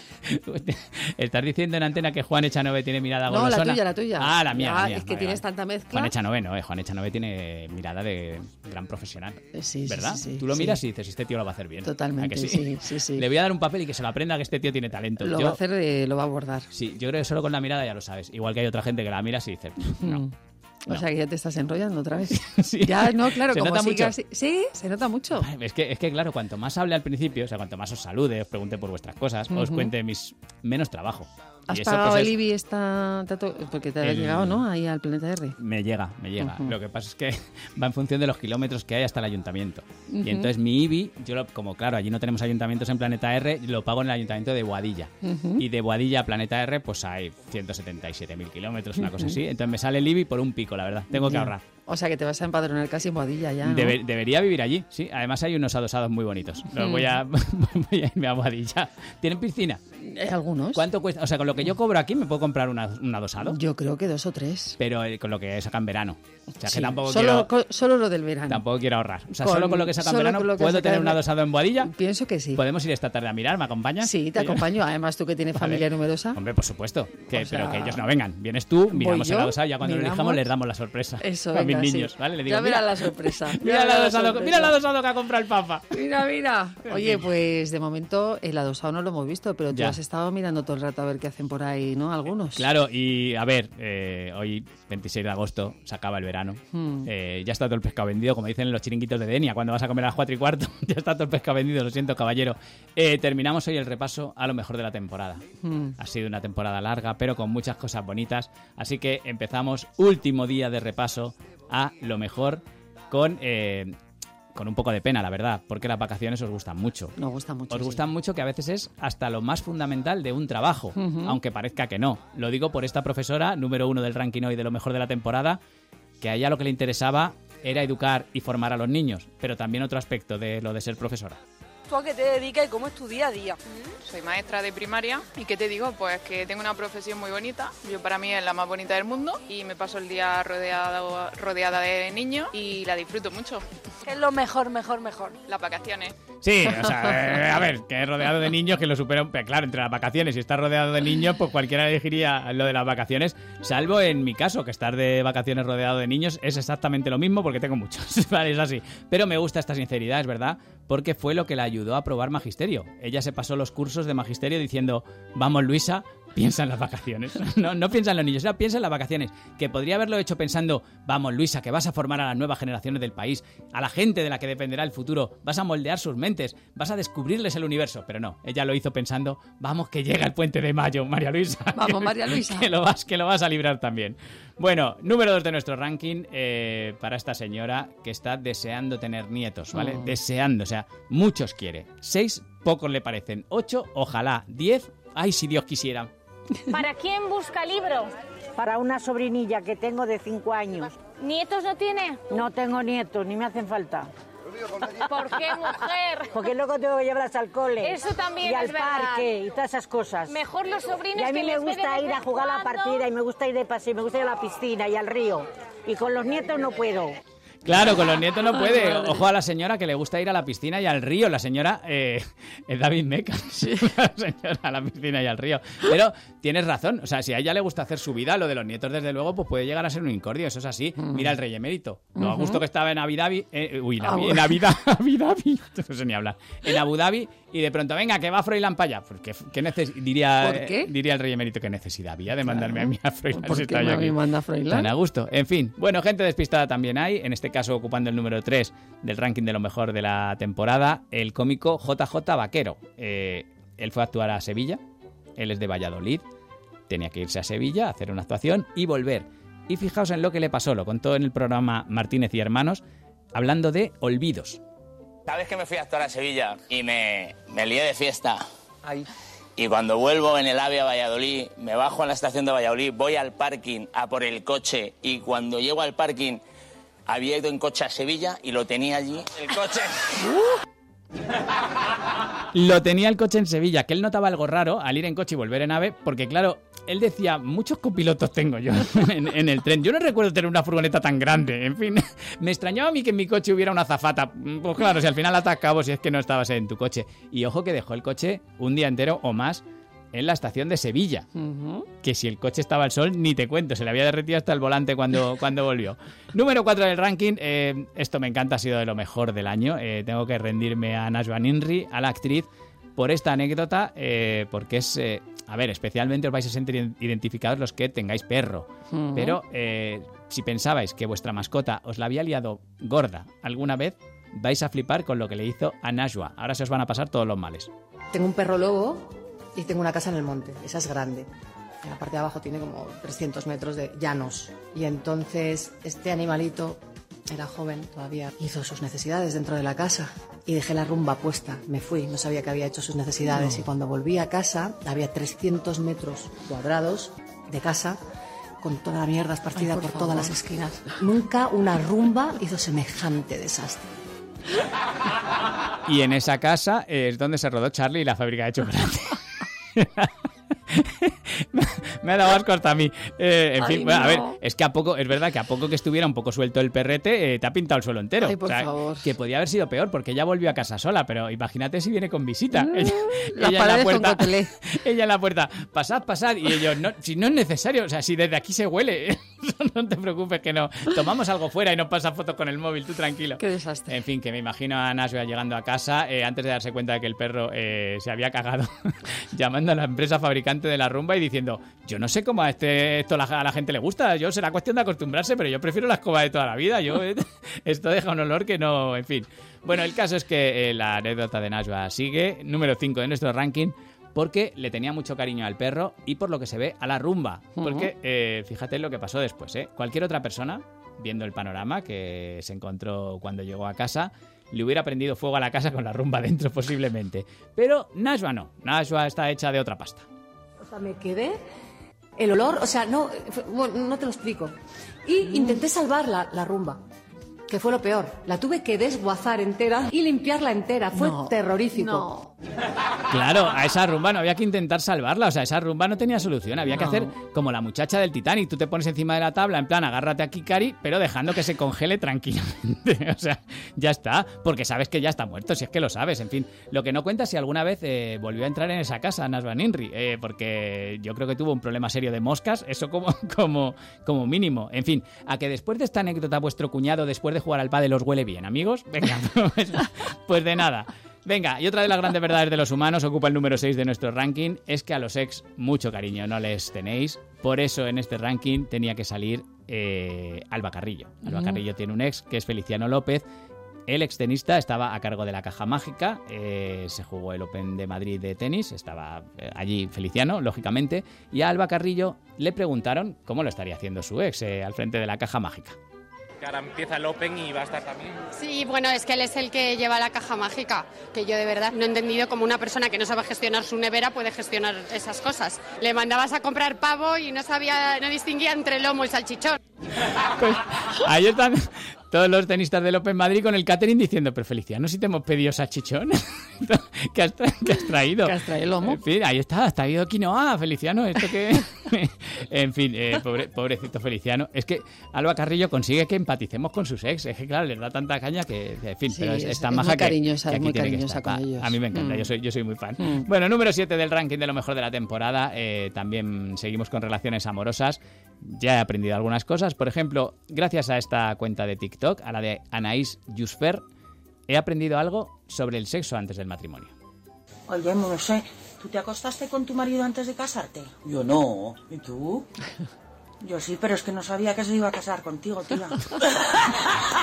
Speaker 12: ¿estás diciendo en Antena que Juan Echanove tiene mirada golosona?
Speaker 2: No, la tuya, la tuya.
Speaker 12: Ah, la mía,
Speaker 2: ya,
Speaker 12: la mía.
Speaker 2: Es que
Speaker 12: vale,
Speaker 2: tienes
Speaker 12: vale.
Speaker 2: tanta mezcla.
Speaker 12: Juan Echanove no, eh. Juan Echanove tiene mirada de gran profesional.
Speaker 2: Sí,
Speaker 12: ¿verdad?
Speaker 2: Sí, sí,
Speaker 12: Tú lo
Speaker 2: sí.
Speaker 12: miras y dices, este tío lo va a hacer bien.
Speaker 2: Totalmente,
Speaker 12: sí?
Speaker 2: Sí, sí, sí.
Speaker 12: Le voy a dar un papel y que se lo aprenda, que este tío tiene talento.
Speaker 2: Lo
Speaker 12: yo,
Speaker 2: va a hacer, de, lo va a abordar.
Speaker 12: Sí, yo creo que solo con la mirada ya lo sabes. Igual que hay otra gente que la miras y dice, no.
Speaker 2: Mm. O
Speaker 12: No.
Speaker 2: sea que ya te estás enrollando otra vez.
Speaker 12: Sí.
Speaker 2: Ya, no, claro,
Speaker 12: ¿Se
Speaker 2: como
Speaker 12: nota mucho?
Speaker 2: Así. Sí, se nota mucho.
Speaker 12: Es que, es que, claro, cuanto más hable al principio, o sea, cuanto más os salude, os pregunte por vuestras cosas, uh-huh. os cuente mis menos trabajo.
Speaker 2: ¿Has
Speaker 12: y eso,
Speaker 2: pagado
Speaker 12: pues,
Speaker 2: el I B I esta, porque te ha
Speaker 12: el...
Speaker 2: llegado, ¿no? Ahí al Planeta R.
Speaker 12: Me llega, me llega.
Speaker 2: Uh-huh.
Speaker 12: Lo que pasa es que va en función de los kilómetros que hay hasta el ayuntamiento.
Speaker 2: Uh-huh.
Speaker 12: Y entonces mi I B I, yo lo, como claro, allí no tenemos ayuntamientos en Planeta R, lo pago en el ayuntamiento de Boadilla. Uh-huh. Y de Boadilla a Planeta R, pues hay ciento setenta y siete mil kilómetros, una uh-huh. cosa así. Entonces me sale el I B I por un pico, la verdad. Tengo que
Speaker 2: yeah.
Speaker 12: ahorrar.
Speaker 2: O sea que te vas a empadronar casi en Boadilla ya, ¿no?
Speaker 12: Debe, debería vivir allí, sí. Además hay unos adosados muy bonitos. Los voy, a, voy a irme a Boadilla. ¿Tienen piscina?
Speaker 2: Eh, algunos.
Speaker 12: ¿Cuánto cuesta? O sea, con lo que yo cobro aquí, ¿me puedo comprar una, un adosado?
Speaker 2: Yo creo que dos o tres.
Speaker 12: Pero eh, con lo que sacan verano. O sea,
Speaker 2: sí.
Speaker 12: que tampoco
Speaker 2: solo,
Speaker 12: quiero...
Speaker 2: Con, solo lo del verano.
Speaker 12: Tampoco quiero ahorrar. O sea,
Speaker 2: con,
Speaker 12: solo con lo que sacan verano, ¿puedo saca tener un adosado en Boadilla?
Speaker 2: Pienso que sí.
Speaker 12: ¿Podemos ir esta tarde a mirar? ¿Me acompañas?
Speaker 2: Sí, te acompaño. Además, tú que tienes vale. familia numerosa.
Speaker 12: Hombre, por supuesto. Que,
Speaker 2: o sea,
Speaker 12: pero que ellos no vengan. Vienes tú, miramos
Speaker 2: yo,
Speaker 12: el adosado, ya cuando
Speaker 2: miramos,
Speaker 12: lo elijamos les damos la sorpresa.
Speaker 2: Eso,
Speaker 12: a
Speaker 2: venga,
Speaker 12: mis niños,
Speaker 2: sí.
Speaker 12: ¿vale? Le digo,
Speaker 2: ya verás la sorpresa.
Speaker 12: Mira, el adosado, mira el adosado que ha comprado el Papa.
Speaker 2: Mira, mira. Oye, pues de momento el adosado no lo hemos visto, pero tú
Speaker 12: ya.
Speaker 2: has estado mirando todo el rato a ver qué hacen por ahí, ¿no? Algunos.
Speaker 12: Claro, y a ver, eh, hoy, veintiséis de agosto, se acaba el verano. Hmm. Eh, ya está todo el pescado vendido, como dicen en los chiringuitos de Denia, cuando vas a comer a las cuatro y cuarto. Ya está todo el pescado vendido, lo siento, caballero. Eh, terminamos hoy el repaso a lo mejor de la temporada. Hmm. Ha sido una temporada larga, pero con muchas cosas bonitas. Así que empezamos último día de repaso a lo mejor con... Eh, con un poco de pena, la verdad, porque las vacaciones os gustan mucho.
Speaker 2: Nos gustan mucho.
Speaker 12: Os
Speaker 2: sí.
Speaker 12: gustan mucho, que a veces es hasta lo más fundamental de un trabajo, uh-huh. aunque parezca que no. Lo digo por esta profesora, número uno del ranking hoy de lo mejor de la temporada, que a ella lo que le interesaba era educar y formar a los niños, pero también otro aspecto de lo de ser profesora.
Speaker 13: ¿Tú a qué te dedicas y cómo es tu día a día?
Speaker 14: Soy maestra de primaria y ¿qué te digo? Pues que tengo una profesión muy bonita. Yo para mí es la más bonita del mundo y me paso el día rodeado, rodeada de niños y la disfruto mucho.
Speaker 13: ¿Qué es lo mejor, mejor, mejor?
Speaker 14: Las vacaciones.
Speaker 12: Sí, o sea, eh, a ver, que es rodeado de niños que lo superan. Claro, entre las vacaciones y estar rodeado de niños, pues cualquiera elegiría lo de las vacaciones, salvo en mi caso, que estar de vacaciones rodeado de niños es exactamente lo mismo porque tengo muchos, vale, es así. Pero me gusta esta sinceridad, es verdad, porque fue lo que la ayudó a probar magisterio. Ella se pasó los cursos de magisterio diciendo, vamos Luisa, piensa en las vacaciones. No, no piensa en los niños, no, piensa en las vacaciones. Que podría haberlo hecho pensando, vamos Luisa, que vas a formar a las nuevas generaciones del país, a la gente de la que dependerá el futuro, vas a moldear sus mentes, vas a descubrirles el universo. Pero no, ella lo hizo pensando, vamos que llega el puente de mayo, María Luisa.
Speaker 2: Vamos, María Luisa.
Speaker 12: Que lo vas, que lo vas a librar también. Bueno, número dos de nuestro ranking eh, para esta señora que está deseando tener nietos, ¿vale? Oh. Deseando, o sea, muchos quiere. Seis, pocos le parecen. Ocho, ojalá. Diez, ay, si Dios quisiera.
Speaker 15: ¿Para quién busca libros?
Speaker 16: Para una sobrinilla que tengo de cinco años.
Speaker 15: ¿Nietos no tiene?
Speaker 16: No tengo nietos, ni me hacen falta.
Speaker 15: ¿Por qué, mujer?
Speaker 16: Porque luego tengo que llevarlas al cole.
Speaker 15: Eso también
Speaker 16: y
Speaker 15: es
Speaker 16: al parque
Speaker 15: verdad.
Speaker 16: y todas esas cosas.
Speaker 15: Mejor los sobrinos.
Speaker 16: Y a mí
Speaker 15: que
Speaker 16: me
Speaker 15: les
Speaker 16: gusta ir a jugar a la partida y me gusta ir de paseo, me gusta ir a la piscina y al río. Y con los nietos no puedo.
Speaker 12: Claro, con los nietos no puede. Ojo a la señora que le gusta ir a la piscina y al río. La señora eh, es David Meca. Sí. La señora a la piscina y al río. Pero tienes razón. O sea, si a ella le gusta hacer su vida, lo de los nietos, desde luego, pues puede llegar a ser un incordio. Eso es así. Mm. Mira el rey emérito. Lo uh-huh. a gusto que estaba en Abu Dhabi. Eh, uy, en, Abu, en Abu Dhabi. No sé ni hablar. En Abu Dhabi. Y de pronto, venga, que va Froilán para allá. Porque, ¿qué neces- diría,
Speaker 2: ¿Por qué?
Speaker 12: Eh, diría el rey emérito, ¿qué necesidad había de mandarme
Speaker 2: claro.
Speaker 12: a mí a Froilán?
Speaker 2: ¿Por
Speaker 12: si
Speaker 2: qué no me manda a Froilán?
Speaker 12: Tan a gusto. En fin. Bueno, gente despistada también hay. En este caso, ocupando el número tres del ranking de lo mejor de la temporada, el cómico J J Vaquero. Eh, él fue a actuar a Sevilla. Él es de Valladolid. tenía que irse a Sevilla a hacer una actuación y volver. Y fijaos en lo que le pasó, lo contó en el programa Martínez y Hermanos, hablando de olvidos.
Speaker 17: Sabes que me fui a actuar a Sevilla y me, me lié de fiesta.
Speaker 13: Ay.
Speaker 17: Y cuando vuelvo en el AVE a Valladolid, me bajo en la estación de Valladolid, voy al parking a por el coche y cuando llego al parking había ido en coche a Sevilla y lo tenía allí, el coche.
Speaker 12: Lo tenía el coche en Sevilla, que él notaba algo raro al ir en coche y volver en AVE, porque claro, él decía, muchos copilotos tengo yo en, en el tren. Yo no recuerdo tener una furgoneta tan grande. En fin, me extrañaba a mí que en mi coche hubiera una azafata. Pues claro, si al final atacabas si es que no estabas en tu coche. Y ojo que dejó el coche un día entero o más en la estación de Sevilla. Uh-huh. Que si el coche estaba al sol, ni te cuento, se le había derretido hasta el volante cuando, cuando volvió. Número cuatro del ranking, eh, esto me encanta, ha sido de lo mejor del año. Eh, tengo que rendirme a Najwa Nimri, a la actriz, por esta anécdota, eh, porque es, eh, a ver, especialmente os vais a sentir identificados los que tengáis perro. Uh-huh. Pero eh, si pensabais que vuestra mascota os la había liado gorda alguna vez, vais a flipar con lo que le hizo a Najwa. Ahora se os van a pasar todos los males.
Speaker 18: Tengo un perro lobo y tengo una casa en el monte, esa es grande. En la parte de abajo tiene como trescientos metros de llanos. Y entonces este animalito era joven todavía, hizo sus necesidades dentro de la casa y dejé la rumba puesta. Me fui, no sabía que había hecho sus necesidades. No. Y cuando volví a casa había trescientos metros cuadrados de casa con toda la mierda esparcida por, por todas las esquinas. Nunca una rumba hizo semejante desastre.
Speaker 12: Y en esa casa es donde se rodó Charlie y la fábrica de chocolate. Me ha dado asco hasta a mí. Eh, en Ay, fin, bueno, no. A ver, es que a poco, es verdad que a poco que estuviera un poco suelto el perrete, eh, te ha pintado el suelo entero.
Speaker 2: Ay, por
Speaker 12: o sea,
Speaker 2: favor.
Speaker 12: Que podía haber sido peor, porque ella volvió a casa sola, pero imagínate si viene con visita.
Speaker 2: Mm,
Speaker 12: ella,
Speaker 2: las
Speaker 12: ella,
Speaker 2: paredes
Speaker 12: en la puerta,
Speaker 2: con cotelé.
Speaker 12: Ella en la puerta, pasad, pasad, y ellos, no, si no es necesario, o sea, si desde aquí se huele, no te preocupes que no. Tomamos algo fuera y no pasas fotos con el móvil, tú tranquilo.
Speaker 2: Qué desastre.
Speaker 12: En fin, que me imagino a Najwa llegando a casa, eh, antes de darse cuenta de que el perro eh, se había cagado, llamando a la empresa fabricante de la rumba y diciendo, yo no sé cómo a este, esto a la, a la gente le gusta, yo será cuestión de acostumbrarse, pero yo prefiero la escoba de toda la vida, yo eh, esto deja un olor que no, en fin. Bueno, el caso es que eh, la anécdota de Najwa sigue, número cinco de nuestro ranking, porque le tenía mucho cariño al perro y por lo que se ve a la rumba, uh-huh. Porque eh, fíjate lo que pasó después, ¿eh? Cualquier otra persona, viendo el panorama que se encontró cuando llegó a casa, le hubiera prendido fuego a la casa con la rumba dentro posiblemente, pero Najwa no, Najwa está hecha de otra pasta.
Speaker 18: O sea, me quedé, el olor, o sea, no, bueno, no te lo explico. Y mm. intenté salvar la, la rumba, que fue lo peor. La tuve que desguazar entera y limpiarla entera. Fue no, terrorífico.
Speaker 2: No.
Speaker 12: Claro, a esa rumba no había que intentar salvarla. O sea, esa rumba no tenía solución. Había no. que hacer como la muchacha del Titanic. Tú te pones encima de la tabla, en plan, agárrate aquí, Cari, pero dejando que se congele tranquilamente. O sea, ya está. Porque sabes que ya está muerto, si es que lo sabes. En fin, lo que no cuenta es si alguna vez eh, volvió a entrar en esa casa, Najwa Nimri. Eh, porque yo creo que tuvo un problema serio de moscas. Eso como, como, como mínimo. En fin, a que después de esta anécdota vuestro cuñado, después de jugar al pádel, os huele bien, amigos. Venga, pues, pues de nada. Venga, y otra de las grandes verdades de los humanos, ocupa el número seis de nuestro ranking, es que a los ex mucho cariño no les tenéis. Por eso en este ranking tenía que salir eh, Alba Carrillo. Alba uh-huh. Carrillo tiene un ex que es Feliciano López. El extenista estaba a cargo de la Caja Mágica, eh, se jugó el Open de Madrid de tenis, estaba eh, allí Feliciano, lógicamente, y a Alba Carrillo le preguntaron cómo lo estaría haciendo su ex eh, al frente de la Caja Mágica.
Speaker 19: Que ahora empieza el Open y va a estar también.
Speaker 20: Sí, bueno, es que él es el que lleva la Caja Mágica, que yo de verdad no he entendido cómo una persona que no sabe gestionar su nevera puede gestionar esas cosas. Le mandabas a comprar pavo y no sabía, no distinguía entre el lomo y el salchichón.
Speaker 12: Pues ahí están todos los tenistas del Open Madrid con el catering diciendo, pero Feliciano, si te hemos pedido salchichón, ¿qué has, tra- ¿qué has traído?
Speaker 2: ¿Qué has traído, lomo?
Speaker 12: En fin, ahí está, has traído quinoa, Feliciano, esto que... En fin, eh, pobre, pobrecito Feliciano. Es que Alba Carrillo consigue que empaticemos con sus ex, es que claro, les da tanta caña que, en fin, sí, pero es, es tan maja que,
Speaker 2: cariñosa,
Speaker 12: que aquí
Speaker 2: muy
Speaker 12: tiene
Speaker 2: cariñosa
Speaker 12: que estar.
Speaker 2: con ellos.
Speaker 12: A mí me encanta, mm. yo, soy, yo soy muy fan. Mm. Bueno, número siete del ranking de lo mejor de la temporada, eh, también seguimos con relaciones amorosas. Ya he aprendido algunas cosas, por ejemplo, gracias a esta cuenta de TikTok, a la de Anaís Yusfer, he aprendido algo sobre el sexo antes del matrimonio.
Speaker 16: Oye, no sé, ¿tú te acostaste con tu marido antes de casarte?
Speaker 21: Yo no, ¿y tú?
Speaker 16: Yo sí, pero es que no sabía que se iba a casar contigo, tía.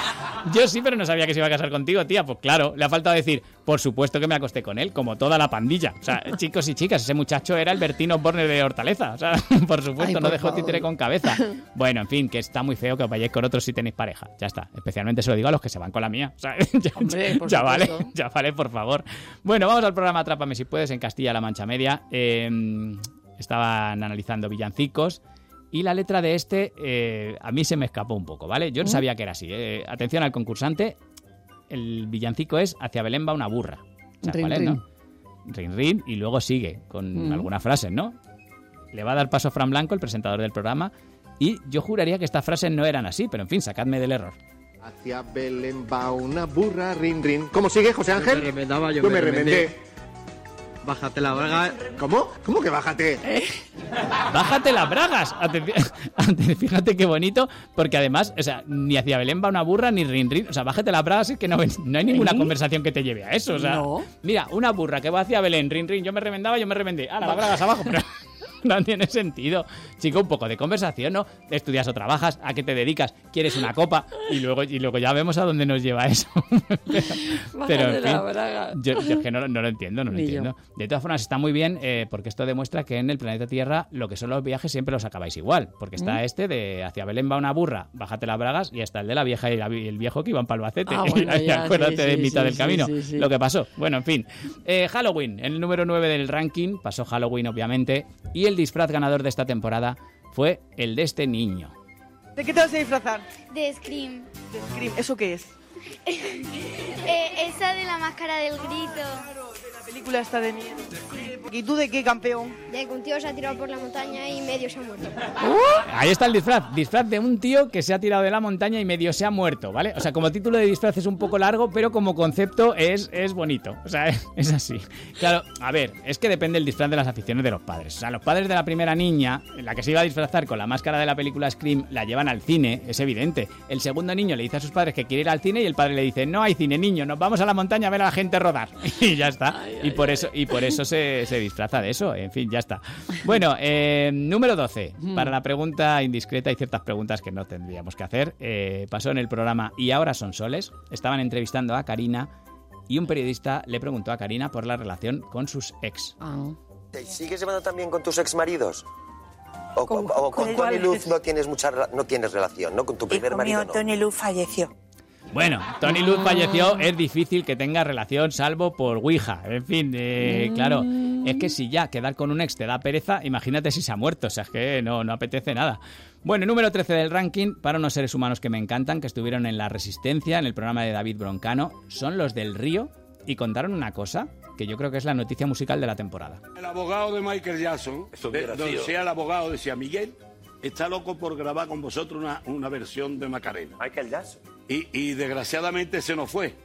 Speaker 12: Yo sí, pero no sabía que se iba a casar contigo, tía. Pues claro, le ha faltado decir, por supuesto que me acosté con él, como toda la pandilla. O sea, chicos y chicas, ese muchacho era el Bertín Osborne de Hortaleza. O sea, por supuesto,
Speaker 2: Ay, por
Speaker 12: no dejó
Speaker 2: favor.
Speaker 12: títere con cabeza. Bueno, en fin, que está muy feo que os vayáis con otros si tenéis pareja. Ya está. Especialmente se lo digo a los que se van con la mía. O sea, ya,
Speaker 2: Hombre, por
Speaker 12: ya vale,
Speaker 2: supuesto.
Speaker 12: ya vale, por favor. Bueno, vamos al programa Atrápame si puedes en Castilla-La Mancha Media. Eh, estaban analizando villancicos. Y la letra de este eh, a mí se me escapó un poco, ¿vale? Yo no sabía que era así. Eh. Atención al concursante. El villancico es Hacia Belén va una burra. ¿Sabes
Speaker 2: Rin,
Speaker 12: cuál es,
Speaker 2: rin.
Speaker 12: no? Rin, rin, y luego sigue con
Speaker 2: Mm.
Speaker 12: algunas frases, ¿no? Le va a dar paso a Fran Blanco, el presentador del programa, y yo juraría que estas frases no eran así, pero en fin, sacadme del error.
Speaker 4: Hacia Belén va una burra, rin, rin. ¿Cómo sigue, José Ángel?
Speaker 22: Yo me remendaba, yo
Speaker 4: Yo
Speaker 22: me
Speaker 4: me
Speaker 22: remendé.
Speaker 4: remendé.
Speaker 22: Bájate la braga.
Speaker 4: ¿Cómo? ¿Cómo que bájate?
Speaker 12: ¡Bájate las bragas! Atención, atención, fíjate qué bonito, porque además, o sea, ni Hacia Belén va una burra, ni rin, rin. O sea, bájate las bragas, es que no, ven- no hay ninguna
Speaker 2: ¿Eh?
Speaker 12: conversación que te lleve a eso. O sea,
Speaker 2: No.
Speaker 12: mira, una burra que va hacia Belén, rin, rin, yo me remendaba, yo me remendé. ¡Ah, las bragas abajo! Pero no tiene sentido. Chico, un poco de conversación, ¿no? ¿Estudias o trabajas? ¿A qué te dedicas? ¿Quieres una copa? Y luego, y luego ya vemos a dónde nos lleva eso. pero, pero, en
Speaker 2: Bájate la
Speaker 12: fin,
Speaker 2: braga.
Speaker 12: yo, yo es que no, no lo entiendo, no lo
Speaker 2: Ni yo.
Speaker 12: entiendo. De todas formas, está muy bien eh, porque esto demuestra que en el planeta Tierra lo que son los viajes siempre los acabáis igual. Porque está
Speaker 2: ¿Mm?
Speaker 12: este de Hacia Belén va una burra, bájate las bragas, y está el de la vieja y, la- y el viejo que iban para Albacete.
Speaker 2: Ah, bueno,
Speaker 12: Y
Speaker 2: ya,
Speaker 12: acuérdate
Speaker 2: sí,
Speaker 12: de
Speaker 2: sí,
Speaker 12: mitad
Speaker 2: sí,
Speaker 12: del
Speaker 2: sí,
Speaker 12: camino.
Speaker 2: sí, sí.
Speaker 12: Lo que pasó. Bueno, en fin. Eh, Halloween, el número nueve del ranking, pasó Halloween obviamente, y el disfraz ganador de esta temporada fue el de este niño.
Speaker 23: ¿De qué te vas a disfrazar?
Speaker 15: De Scream.
Speaker 23: De Scream. ¿Eso qué es?
Speaker 15: Eh, esa de la máscara del grito.
Speaker 23: La película está de miedo. ¿Y tú de qué, campeón?
Speaker 15: De que un tío se ha tirado por la montaña y medio se ha muerto.
Speaker 12: Ahí está el disfraz, disfraz de un tío que se ha tirado de la montaña y medio se ha muerto, ¿vale? O sea, como título de disfraz es un poco largo, pero como concepto es, es bonito, o sea, es así. Claro, a ver, es que depende el disfraz de las aficiones de los padres. O sea, los padres de la primera niña, la que se iba a disfrazar con la máscara de la película Scream, la llevan al cine, es evidente. El segundo niño le dice a sus padres que quiere ir al cine y el padre le dice, no hay cine, niño, nos vamos a la montaña a ver a la gente rodar. Y ya está. Y por eso, y por eso se, se disfraza de eso, en fin, ya está. Bueno, eh, número doce. Para la pregunta indiscreta, hay ciertas preguntas que no tendríamos que hacer. Eh, pasó en el programa Y ahora son soles. Estaban entrevistando a Karina y un periodista le preguntó a Karina por la relación con sus ex.
Speaker 24: ¿Te sigues llevando también con tus exmaridos? ¿O con,
Speaker 25: ¿Con-
Speaker 24: o
Speaker 25: con
Speaker 24: con Tony
Speaker 25: cuáles?
Speaker 24: Luz no tienes mucha rela- no tienes relación, ¿no? Con tu primer
Speaker 25: Hijo
Speaker 24: marido
Speaker 25: mío,
Speaker 24: no.
Speaker 25: Tony Luz falleció.
Speaker 12: Bueno, Tony Luz falleció, es difícil que tenga relación salvo por Ouija. En fin, eh, claro, es que si ya quedar con un ex te da pereza, imagínate si se ha muerto, o sea, es que no, no apetece nada. Bueno, número trece del ranking, para unos seres humanos que me encantan, que estuvieron en La Resistencia, en el programa de David Broncano, son Los del Río, y contaron una cosa que yo creo que es la noticia musical de la temporada.
Speaker 26: El abogado de Michael Jackson,
Speaker 24: hubiera
Speaker 26: de-
Speaker 24: sido.
Speaker 26: decía el abogado, decía, Miguel, está loco por grabar con vosotros una, una versión de Macarena.
Speaker 24: Michael Jackson.
Speaker 26: Y, y desgraciadamente se nos fue.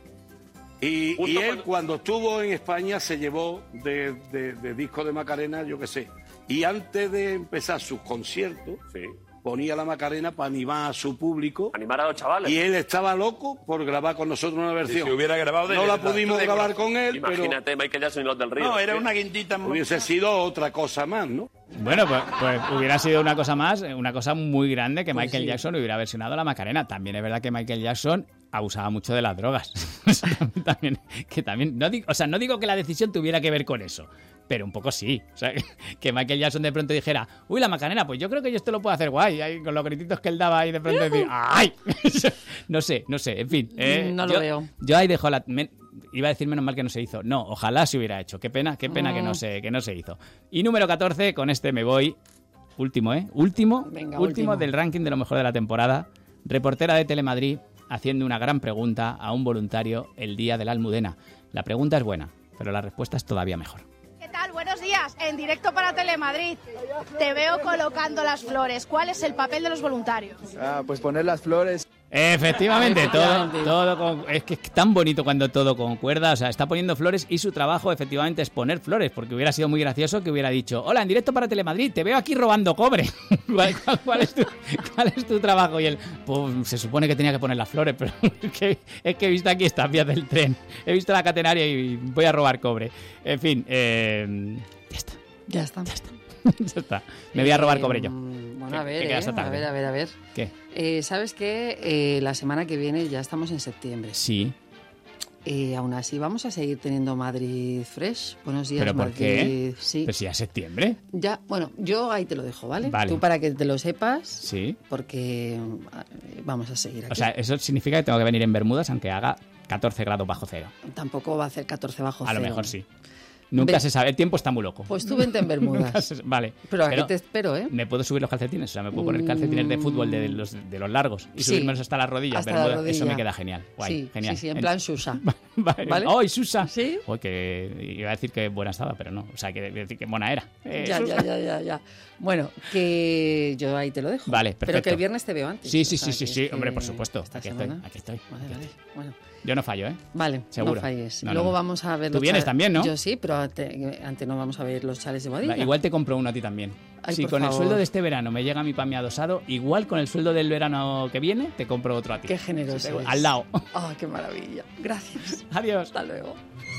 Speaker 26: Y,
Speaker 24: Justo
Speaker 26: y él
Speaker 24: cuando-
Speaker 26: cuando estuvo en España se llevó de, de- de disco de Macarena, yo qué sé. Y antes de empezar sus conciertos, ponía la Macarena para animar a su público.
Speaker 24: Animar a los chavales.
Speaker 26: Y él estaba loco por grabar con nosotros una versión.
Speaker 24: Si hubiera grabado de
Speaker 26: No la
Speaker 24: verdad.
Speaker 26: pudimos
Speaker 24: De
Speaker 26: grabar
Speaker 24: verdad.
Speaker 26: con él, pero...
Speaker 24: Imagínate Michael Jackson y los del Río.
Speaker 26: No, era una guindita. Hubiese sido otra cosa más, ¿no?
Speaker 12: Bueno, pues, pues hubiera sido una cosa más, una cosa muy grande que
Speaker 26: Pues
Speaker 12: Michael
Speaker 26: sí.
Speaker 12: Jackson hubiera versionado la Macarena. También es verdad que Michael Jackson abusaba mucho de las drogas. Eso también, también- que también, no digo, o sea, no digo que la decisión tuviera que ver con eso, pero un poco sí. O sea, que, que Michael Jackson de pronto dijera, uy, la Macarena, pues yo creo que yo esto lo puedo hacer guay, ahí, con los grititos que él daba ahí de pronto decir, ¡ay! No sé, no sé, en fin. eh,
Speaker 2: No lo
Speaker 12: yo-
Speaker 2: veo.
Speaker 12: Yo ahí dejo la... me- iba a decir menos mal que no se hizo. No, ojalá se hubiera hecho. Qué pena, qué pena que no
Speaker 2: Mm.
Speaker 12: se, que no se hizo. Y número catorce, con este me voy. Último, ¿eh? Último,
Speaker 2: Venga,
Speaker 12: último
Speaker 2: último.
Speaker 12: del ranking de lo mejor de la temporada. Reportera de Telemadrid haciendo una gran pregunta a un voluntario el día de la Almudena. La pregunta es buena, pero la respuesta es todavía mejor.
Speaker 27: ¿Qué tal? Buenos días. En directo para Telemadrid. Te veo colocando las flores. ¿Cuál es el papel de los voluntarios?
Speaker 28: Ah, pues poner las flores.
Speaker 12: Efectivamente, todo,
Speaker 28: Efectivamente.
Speaker 12: todo con- es que es tan bonito cuando todo concuerda. O sea, está poniendo flores y su trabajo efectivamente es poner flores, porque hubiera sido muy gracioso que hubiera dicho, hola, en directo para Telemadrid, te veo aquí robando cobre. ¿Cuál, cuál- cuál es tu, cuál es tu trabajo? Y él, pues se supone que tenía que poner las flores, pero es que, es que he visto aquí estas vías del tren, he visto la catenaria y voy a robar cobre. En fin, eh, ya está.
Speaker 2: Ya está.
Speaker 12: Ya está. Me voy a robar cobre yo.
Speaker 2: Mm, Bueno, a
Speaker 12: ¿Qué-
Speaker 2: ver,
Speaker 12: qué queda
Speaker 2: eh,
Speaker 12: esta tarde?
Speaker 2: a ver, a ver, a ver.
Speaker 12: ¿Qué?
Speaker 2: Eh, ¿Sabes qué? Eh, la semana que viene ya estamos en septiembre.
Speaker 12: Sí.
Speaker 2: Eh, aún así, vamos a seguir teniendo Madrid Fresh. Buenos días,
Speaker 12: ¿Pero por
Speaker 2: Madrid.
Speaker 12: qué?
Speaker 2: Sí.
Speaker 12: Pues si ya es septiembre.
Speaker 2: Ya, bueno, yo ahí te lo dejo, ¿vale?
Speaker 12: Vale.
Speaker 2: Tú para que te lo sepas,
Speaker 12: Sí.
Speaker 2: porque eh, vamos a seguir aquí.
Speaker 12: O sea, eso significa que tengo que venir en Bermudas aunque haga catorce grados bajo cero.
Speaker 2: Tampoco va a hacer catorce bajo
Speaker 12: A
Speaker 2: cero.
Speaker 12: lo mejor sí. Nunca
Speaker 2: Ve-
Speaker 12: se sabe, el tiempo está muy loco.
Speaker 2: Pues tú vente en Bermudas.
Speaker 12: Nunca se- Vale.
Speaker 2: Pero aquí te espero, ¿eh?
Speaker 12: ¿Me puedo subir los calcetines? O sea, ¿me puedo poner calcetines de fútbol de los, de los largos y
Speaker 2: Sí.
Speaker 12: subírmelos hasta las rodillas?
Speaker 2: Hasta la
Speaker 12: Bermudas?
Speaker 2: rodilla.
Speaker 12: Eso me queda genial. Guay,
Speaker 2: Sí,
Speaker 12: genial.
Speaker 2: sí, sí, en plan Susa.
Speaker 12: Vale.
Speaker 2: ¿Vale?
Speaker 12: ¡Ay, Susa!
Speaker 2: ¿Sí?
Speaker 12: Uy, que iba a decir que buena estaba, pero no. O sea, que decir que buena era. Eh,
Speaker 2: Ya,
Speaker 12: Susa.
Speaker 2: ya, ya, ya, ya. Bueno, que yo ahí te lo dejo.
Speaker 12: Vale,
Speaker 2: Pero
Speaker 12: perfecto.
Speaker 2: que el viernes te veo antes.
Speaker 12: Sí,
Speaker 2: o
Speaker 12: sí,
Speaker 2: sea,
Speaker 12: sí, sí,
Speaker 2: que
Speaker 12: sí.
Speaker 2: es que
Speaker 12: Hombre, por supuesto.
Speaker 2: esta
Speaker 12: Aquí
Speaker 2: semana-
Speaker 12: estoy, aquí estoy.
Speaker 2: Vale,
Speaker 12: aquí
Speaker 2: vale.
Speaker 12: estoy.
Speaker 2: Bueno.
Speaker 12: Yo no fallo, ¿eh?
Speaker 2: Vale,
Speaker 12: Seguro.
Speaker 2: no falles.
Speaker 12: No, no,
Speaker 2: Luego
Speaker 12: no.
Speaker 2: vamos a ver
Speaker 12: Tú
Speaker 2: los
Speaker 12: vienes
Speaker 2: chales-
Speaker 12: también, ¿no?
Speaker 2: Yo sí, pero ante- antes no vamos a ver los chales de Boadilla.
Speaker 12: Igual te compro uno a ti también.
Speaker 2: Ay,
Speaker 12: si
Speaker 2: por
Speaker 12: con el
Speaker 2: favor.
Speaker 12: sueldo de este verano me llega mi PAMI adosado, igual con el sueldo del verano que viene te compro otro a ti.
Speaker 2: Qué generoso
Speaker 12: Sí, te-
Speaker 2: eres.
Speaker 12: Al lado.
Speaker 2: ¡Ah, qué maravilla! Gracias.
Speaker 12: Adiós.
Speaker 2: Hasta luego.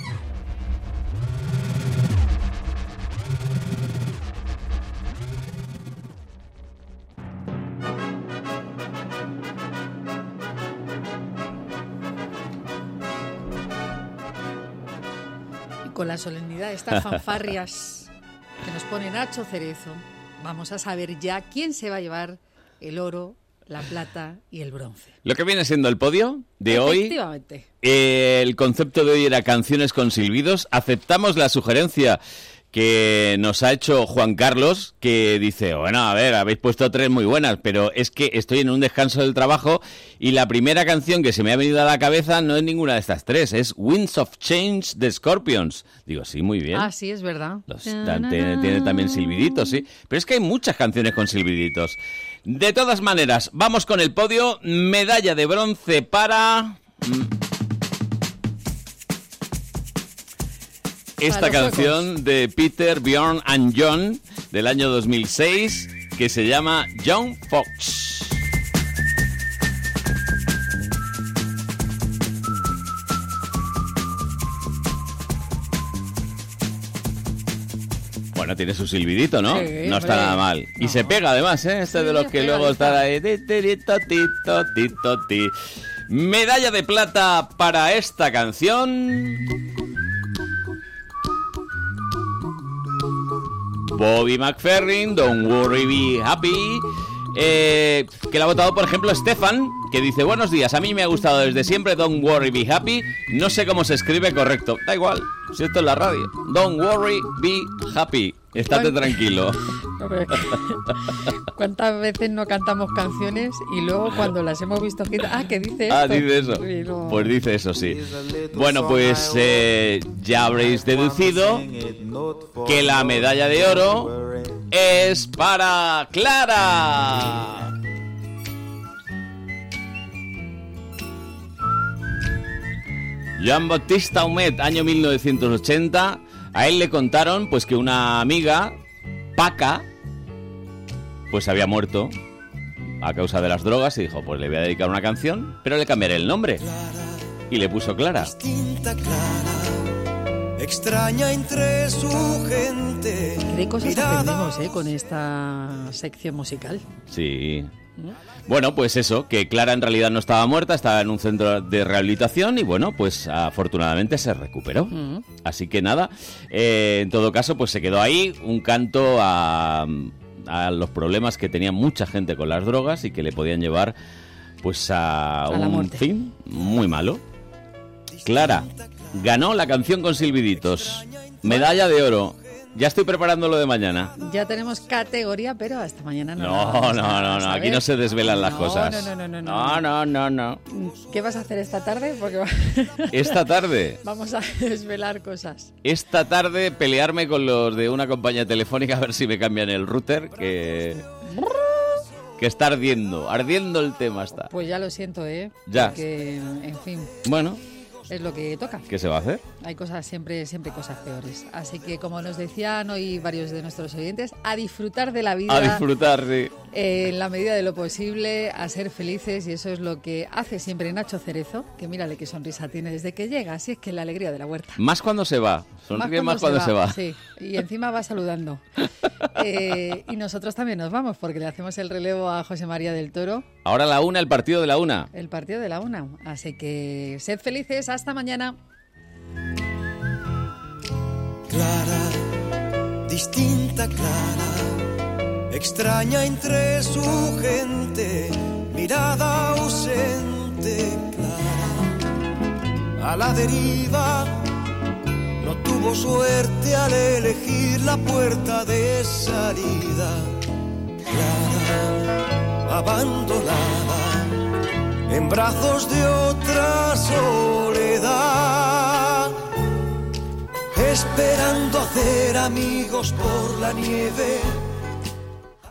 Speaker 2: Y con la solemnidad de estas fanfarrias que nos pone Nacho Cerezo, vamos a saber ya quién se va a llevar el oro, la plata y el bronce.
Speaker 3: Lo que viene siendo el podio de hoy,
Speaker 2: Efectivamente.
Speaker 3: eh, el concepto de hoy era canciones con silbidos. Aceptamos la sugerencia que nos ha hecho Juan Carlos, que dice, bueno, a ver, habéis puesto tres muy buenas, pero es que estoy en un descanso del trabajo y la primera canción que se me ha venido a la cabeza no es ninguna de estas tres, es Winds of Change de Scorpions. Digo, sí, muy bien.
Speaker 2: Ah, sí, es verdad.
Speaker 3: Los- dan- tiene, tiene también silbiditos, sí. Pero es que hay muchas canciones con silbiditos. De todas maneras, vamos con el podio. Medalla de bronce para... mm, esta
Speaker 2: Para los
Speaker 3: canción de Peter, Bjorn and John del año dos mil seis que se llama Young Fox. Bueno, tiene su silbidito, ¿no?
Speaker 2: Sí,
Speaker 3: no está
Speaker 2: hombre.
Speaker 3: nada mal. Y se pega además, ¿eh? Este
Speaker 2: Sí,
Speaker 3: de los que
Speaker 2: pega,
Speaker 3: luego
Speaker 2: está.
Speaker 3: están ahí. Ti, ti, ti, ti, ti, ti, ti. Medalla de plata para esta canción. Bobby McFerrin, Don't Worry, Be Happy. Eh, que la ha votado, por ejemplo, Stefan, que dice: buenos días, a mí me ha gustado desde siempre Don't Worry, Be Happy. No sé cómo se escribe correcto. Da igual, si esto es la radio. Don't Worry, Be Happy. Estate
Speaker 2: Bueno.
Speaker 3: tranquilo.
Speaker 2: No, pero es que- ¿Cuántas veces no cantamos canciones y luego cuando las hemos visto aquí, ah, ¿qué dice esto?
Speaker 3: Ah, dice eso.
Speaker 2: Y no-
Speaker 3: Pues dice eso, sí. Bueno, pues eh, ya habréis deducido que la medalla de oro es para Clara. Jean Baptista Humet, año mil novecientos ochenta. A él le contaron pues que una amiga, Paca, pues había muerto a causa de las drogas y dijo, pues le voy a dedicar una canción, pero le cambiaré el nombre. Y le puso Clara.
Speaker 5: Distinta Clara, extraña entre su gente.
Speaker 2: ¿Qué cosas
Speaker 5: mirada.
Speaker 2: aprendemos eh, con esta sección musical?
Speaker 3: Sí. Bueno, pues eso, que Clara en realidad no estaba muerta, estaba en un centro de rehabilitación y bueno, pues afortunadamente se recuperó.
Speaker 2: Mm.
Speaker 3: Así que nada, eh, en todo caso, pues se quedó ahí un canto a, a los problemas que tenía mucha gente con las drogas y que le podían llevar pues a,
Speaker 2: A la
Speaker 3: un
Speaker 2: muerte.
Speaker 3: fin muy malo. Clara ganó la canción con silbiditos, medalla de oro. Ya estoy preparando lo de mañana.
Speaker 2: Ya tenemos categoría, pero hasta mañana no. la
Speaker 3: No,
Speaker 2: vamos
Speaker 3: no,
Speaker 2: a
Speaker 3: no, no,
Speaker 2: saber.
Speaker 3: aquí no se desvelan las
Speaker 2: No,
Speaker 3: cosas.
Speaker 2: no, no, no, no,
Speaker 3: no, no, no, no.
Speaker 2: ¿Qué vas a hacer esta tarde? Porque va-
Speaker 3: Esta tarde,
Speaker 2: vamos a desvelar cosas.
Speaker 3: esta tarde pelearme con los de una compañía telefónica a ver si me cambian el router, que que está ardiendo, ardiendo el tema está.
Speaker 2: Pues ya lo siento, ¿eh?
Speaker 3: Ya.
Speaker 2: Porque, en fin.
Speaker 3: Bueno,
Speaker 2: es lo que toca.
Speaker 3: ¿Qué se va a hacer?
Speaker 2: Hay cosas, siempre, siempre cosas peores. Así que, como nos decían hoy varios de nuestros oyentes, a disfrutar de la vida.
Speaker 3: A disfrutar, sí.
Speaker 2: Eh, en la medida de lo posible, a ser felices, y eso es lo que hace siempre Nacho Cerezo, que mírale qué sonrisa tiene desde que llega, así es que la alegría de la huerta.
Speaker 3: Más cuando se va, sonríe más cuando, más cuando se va.
Speaker 2: Sí, y encima va saludando. eh, y nosotros también nos vamos, porque le hacemos el relevo a José María del Toro.
Speaker 3: Ahora la una, el partido de la una.
Speaker 2: El partido de la una, así que sed felices, hasta mañana.
Speaker 5: Clara, distinta Clara, extraña entre su gente, mirada ausente, Clara, a la deriva, no tuvo suerte al elegir la puerta de salida, Clara, abandonada, en brazos de otra soledad, esperando hacer amigos por la nieve,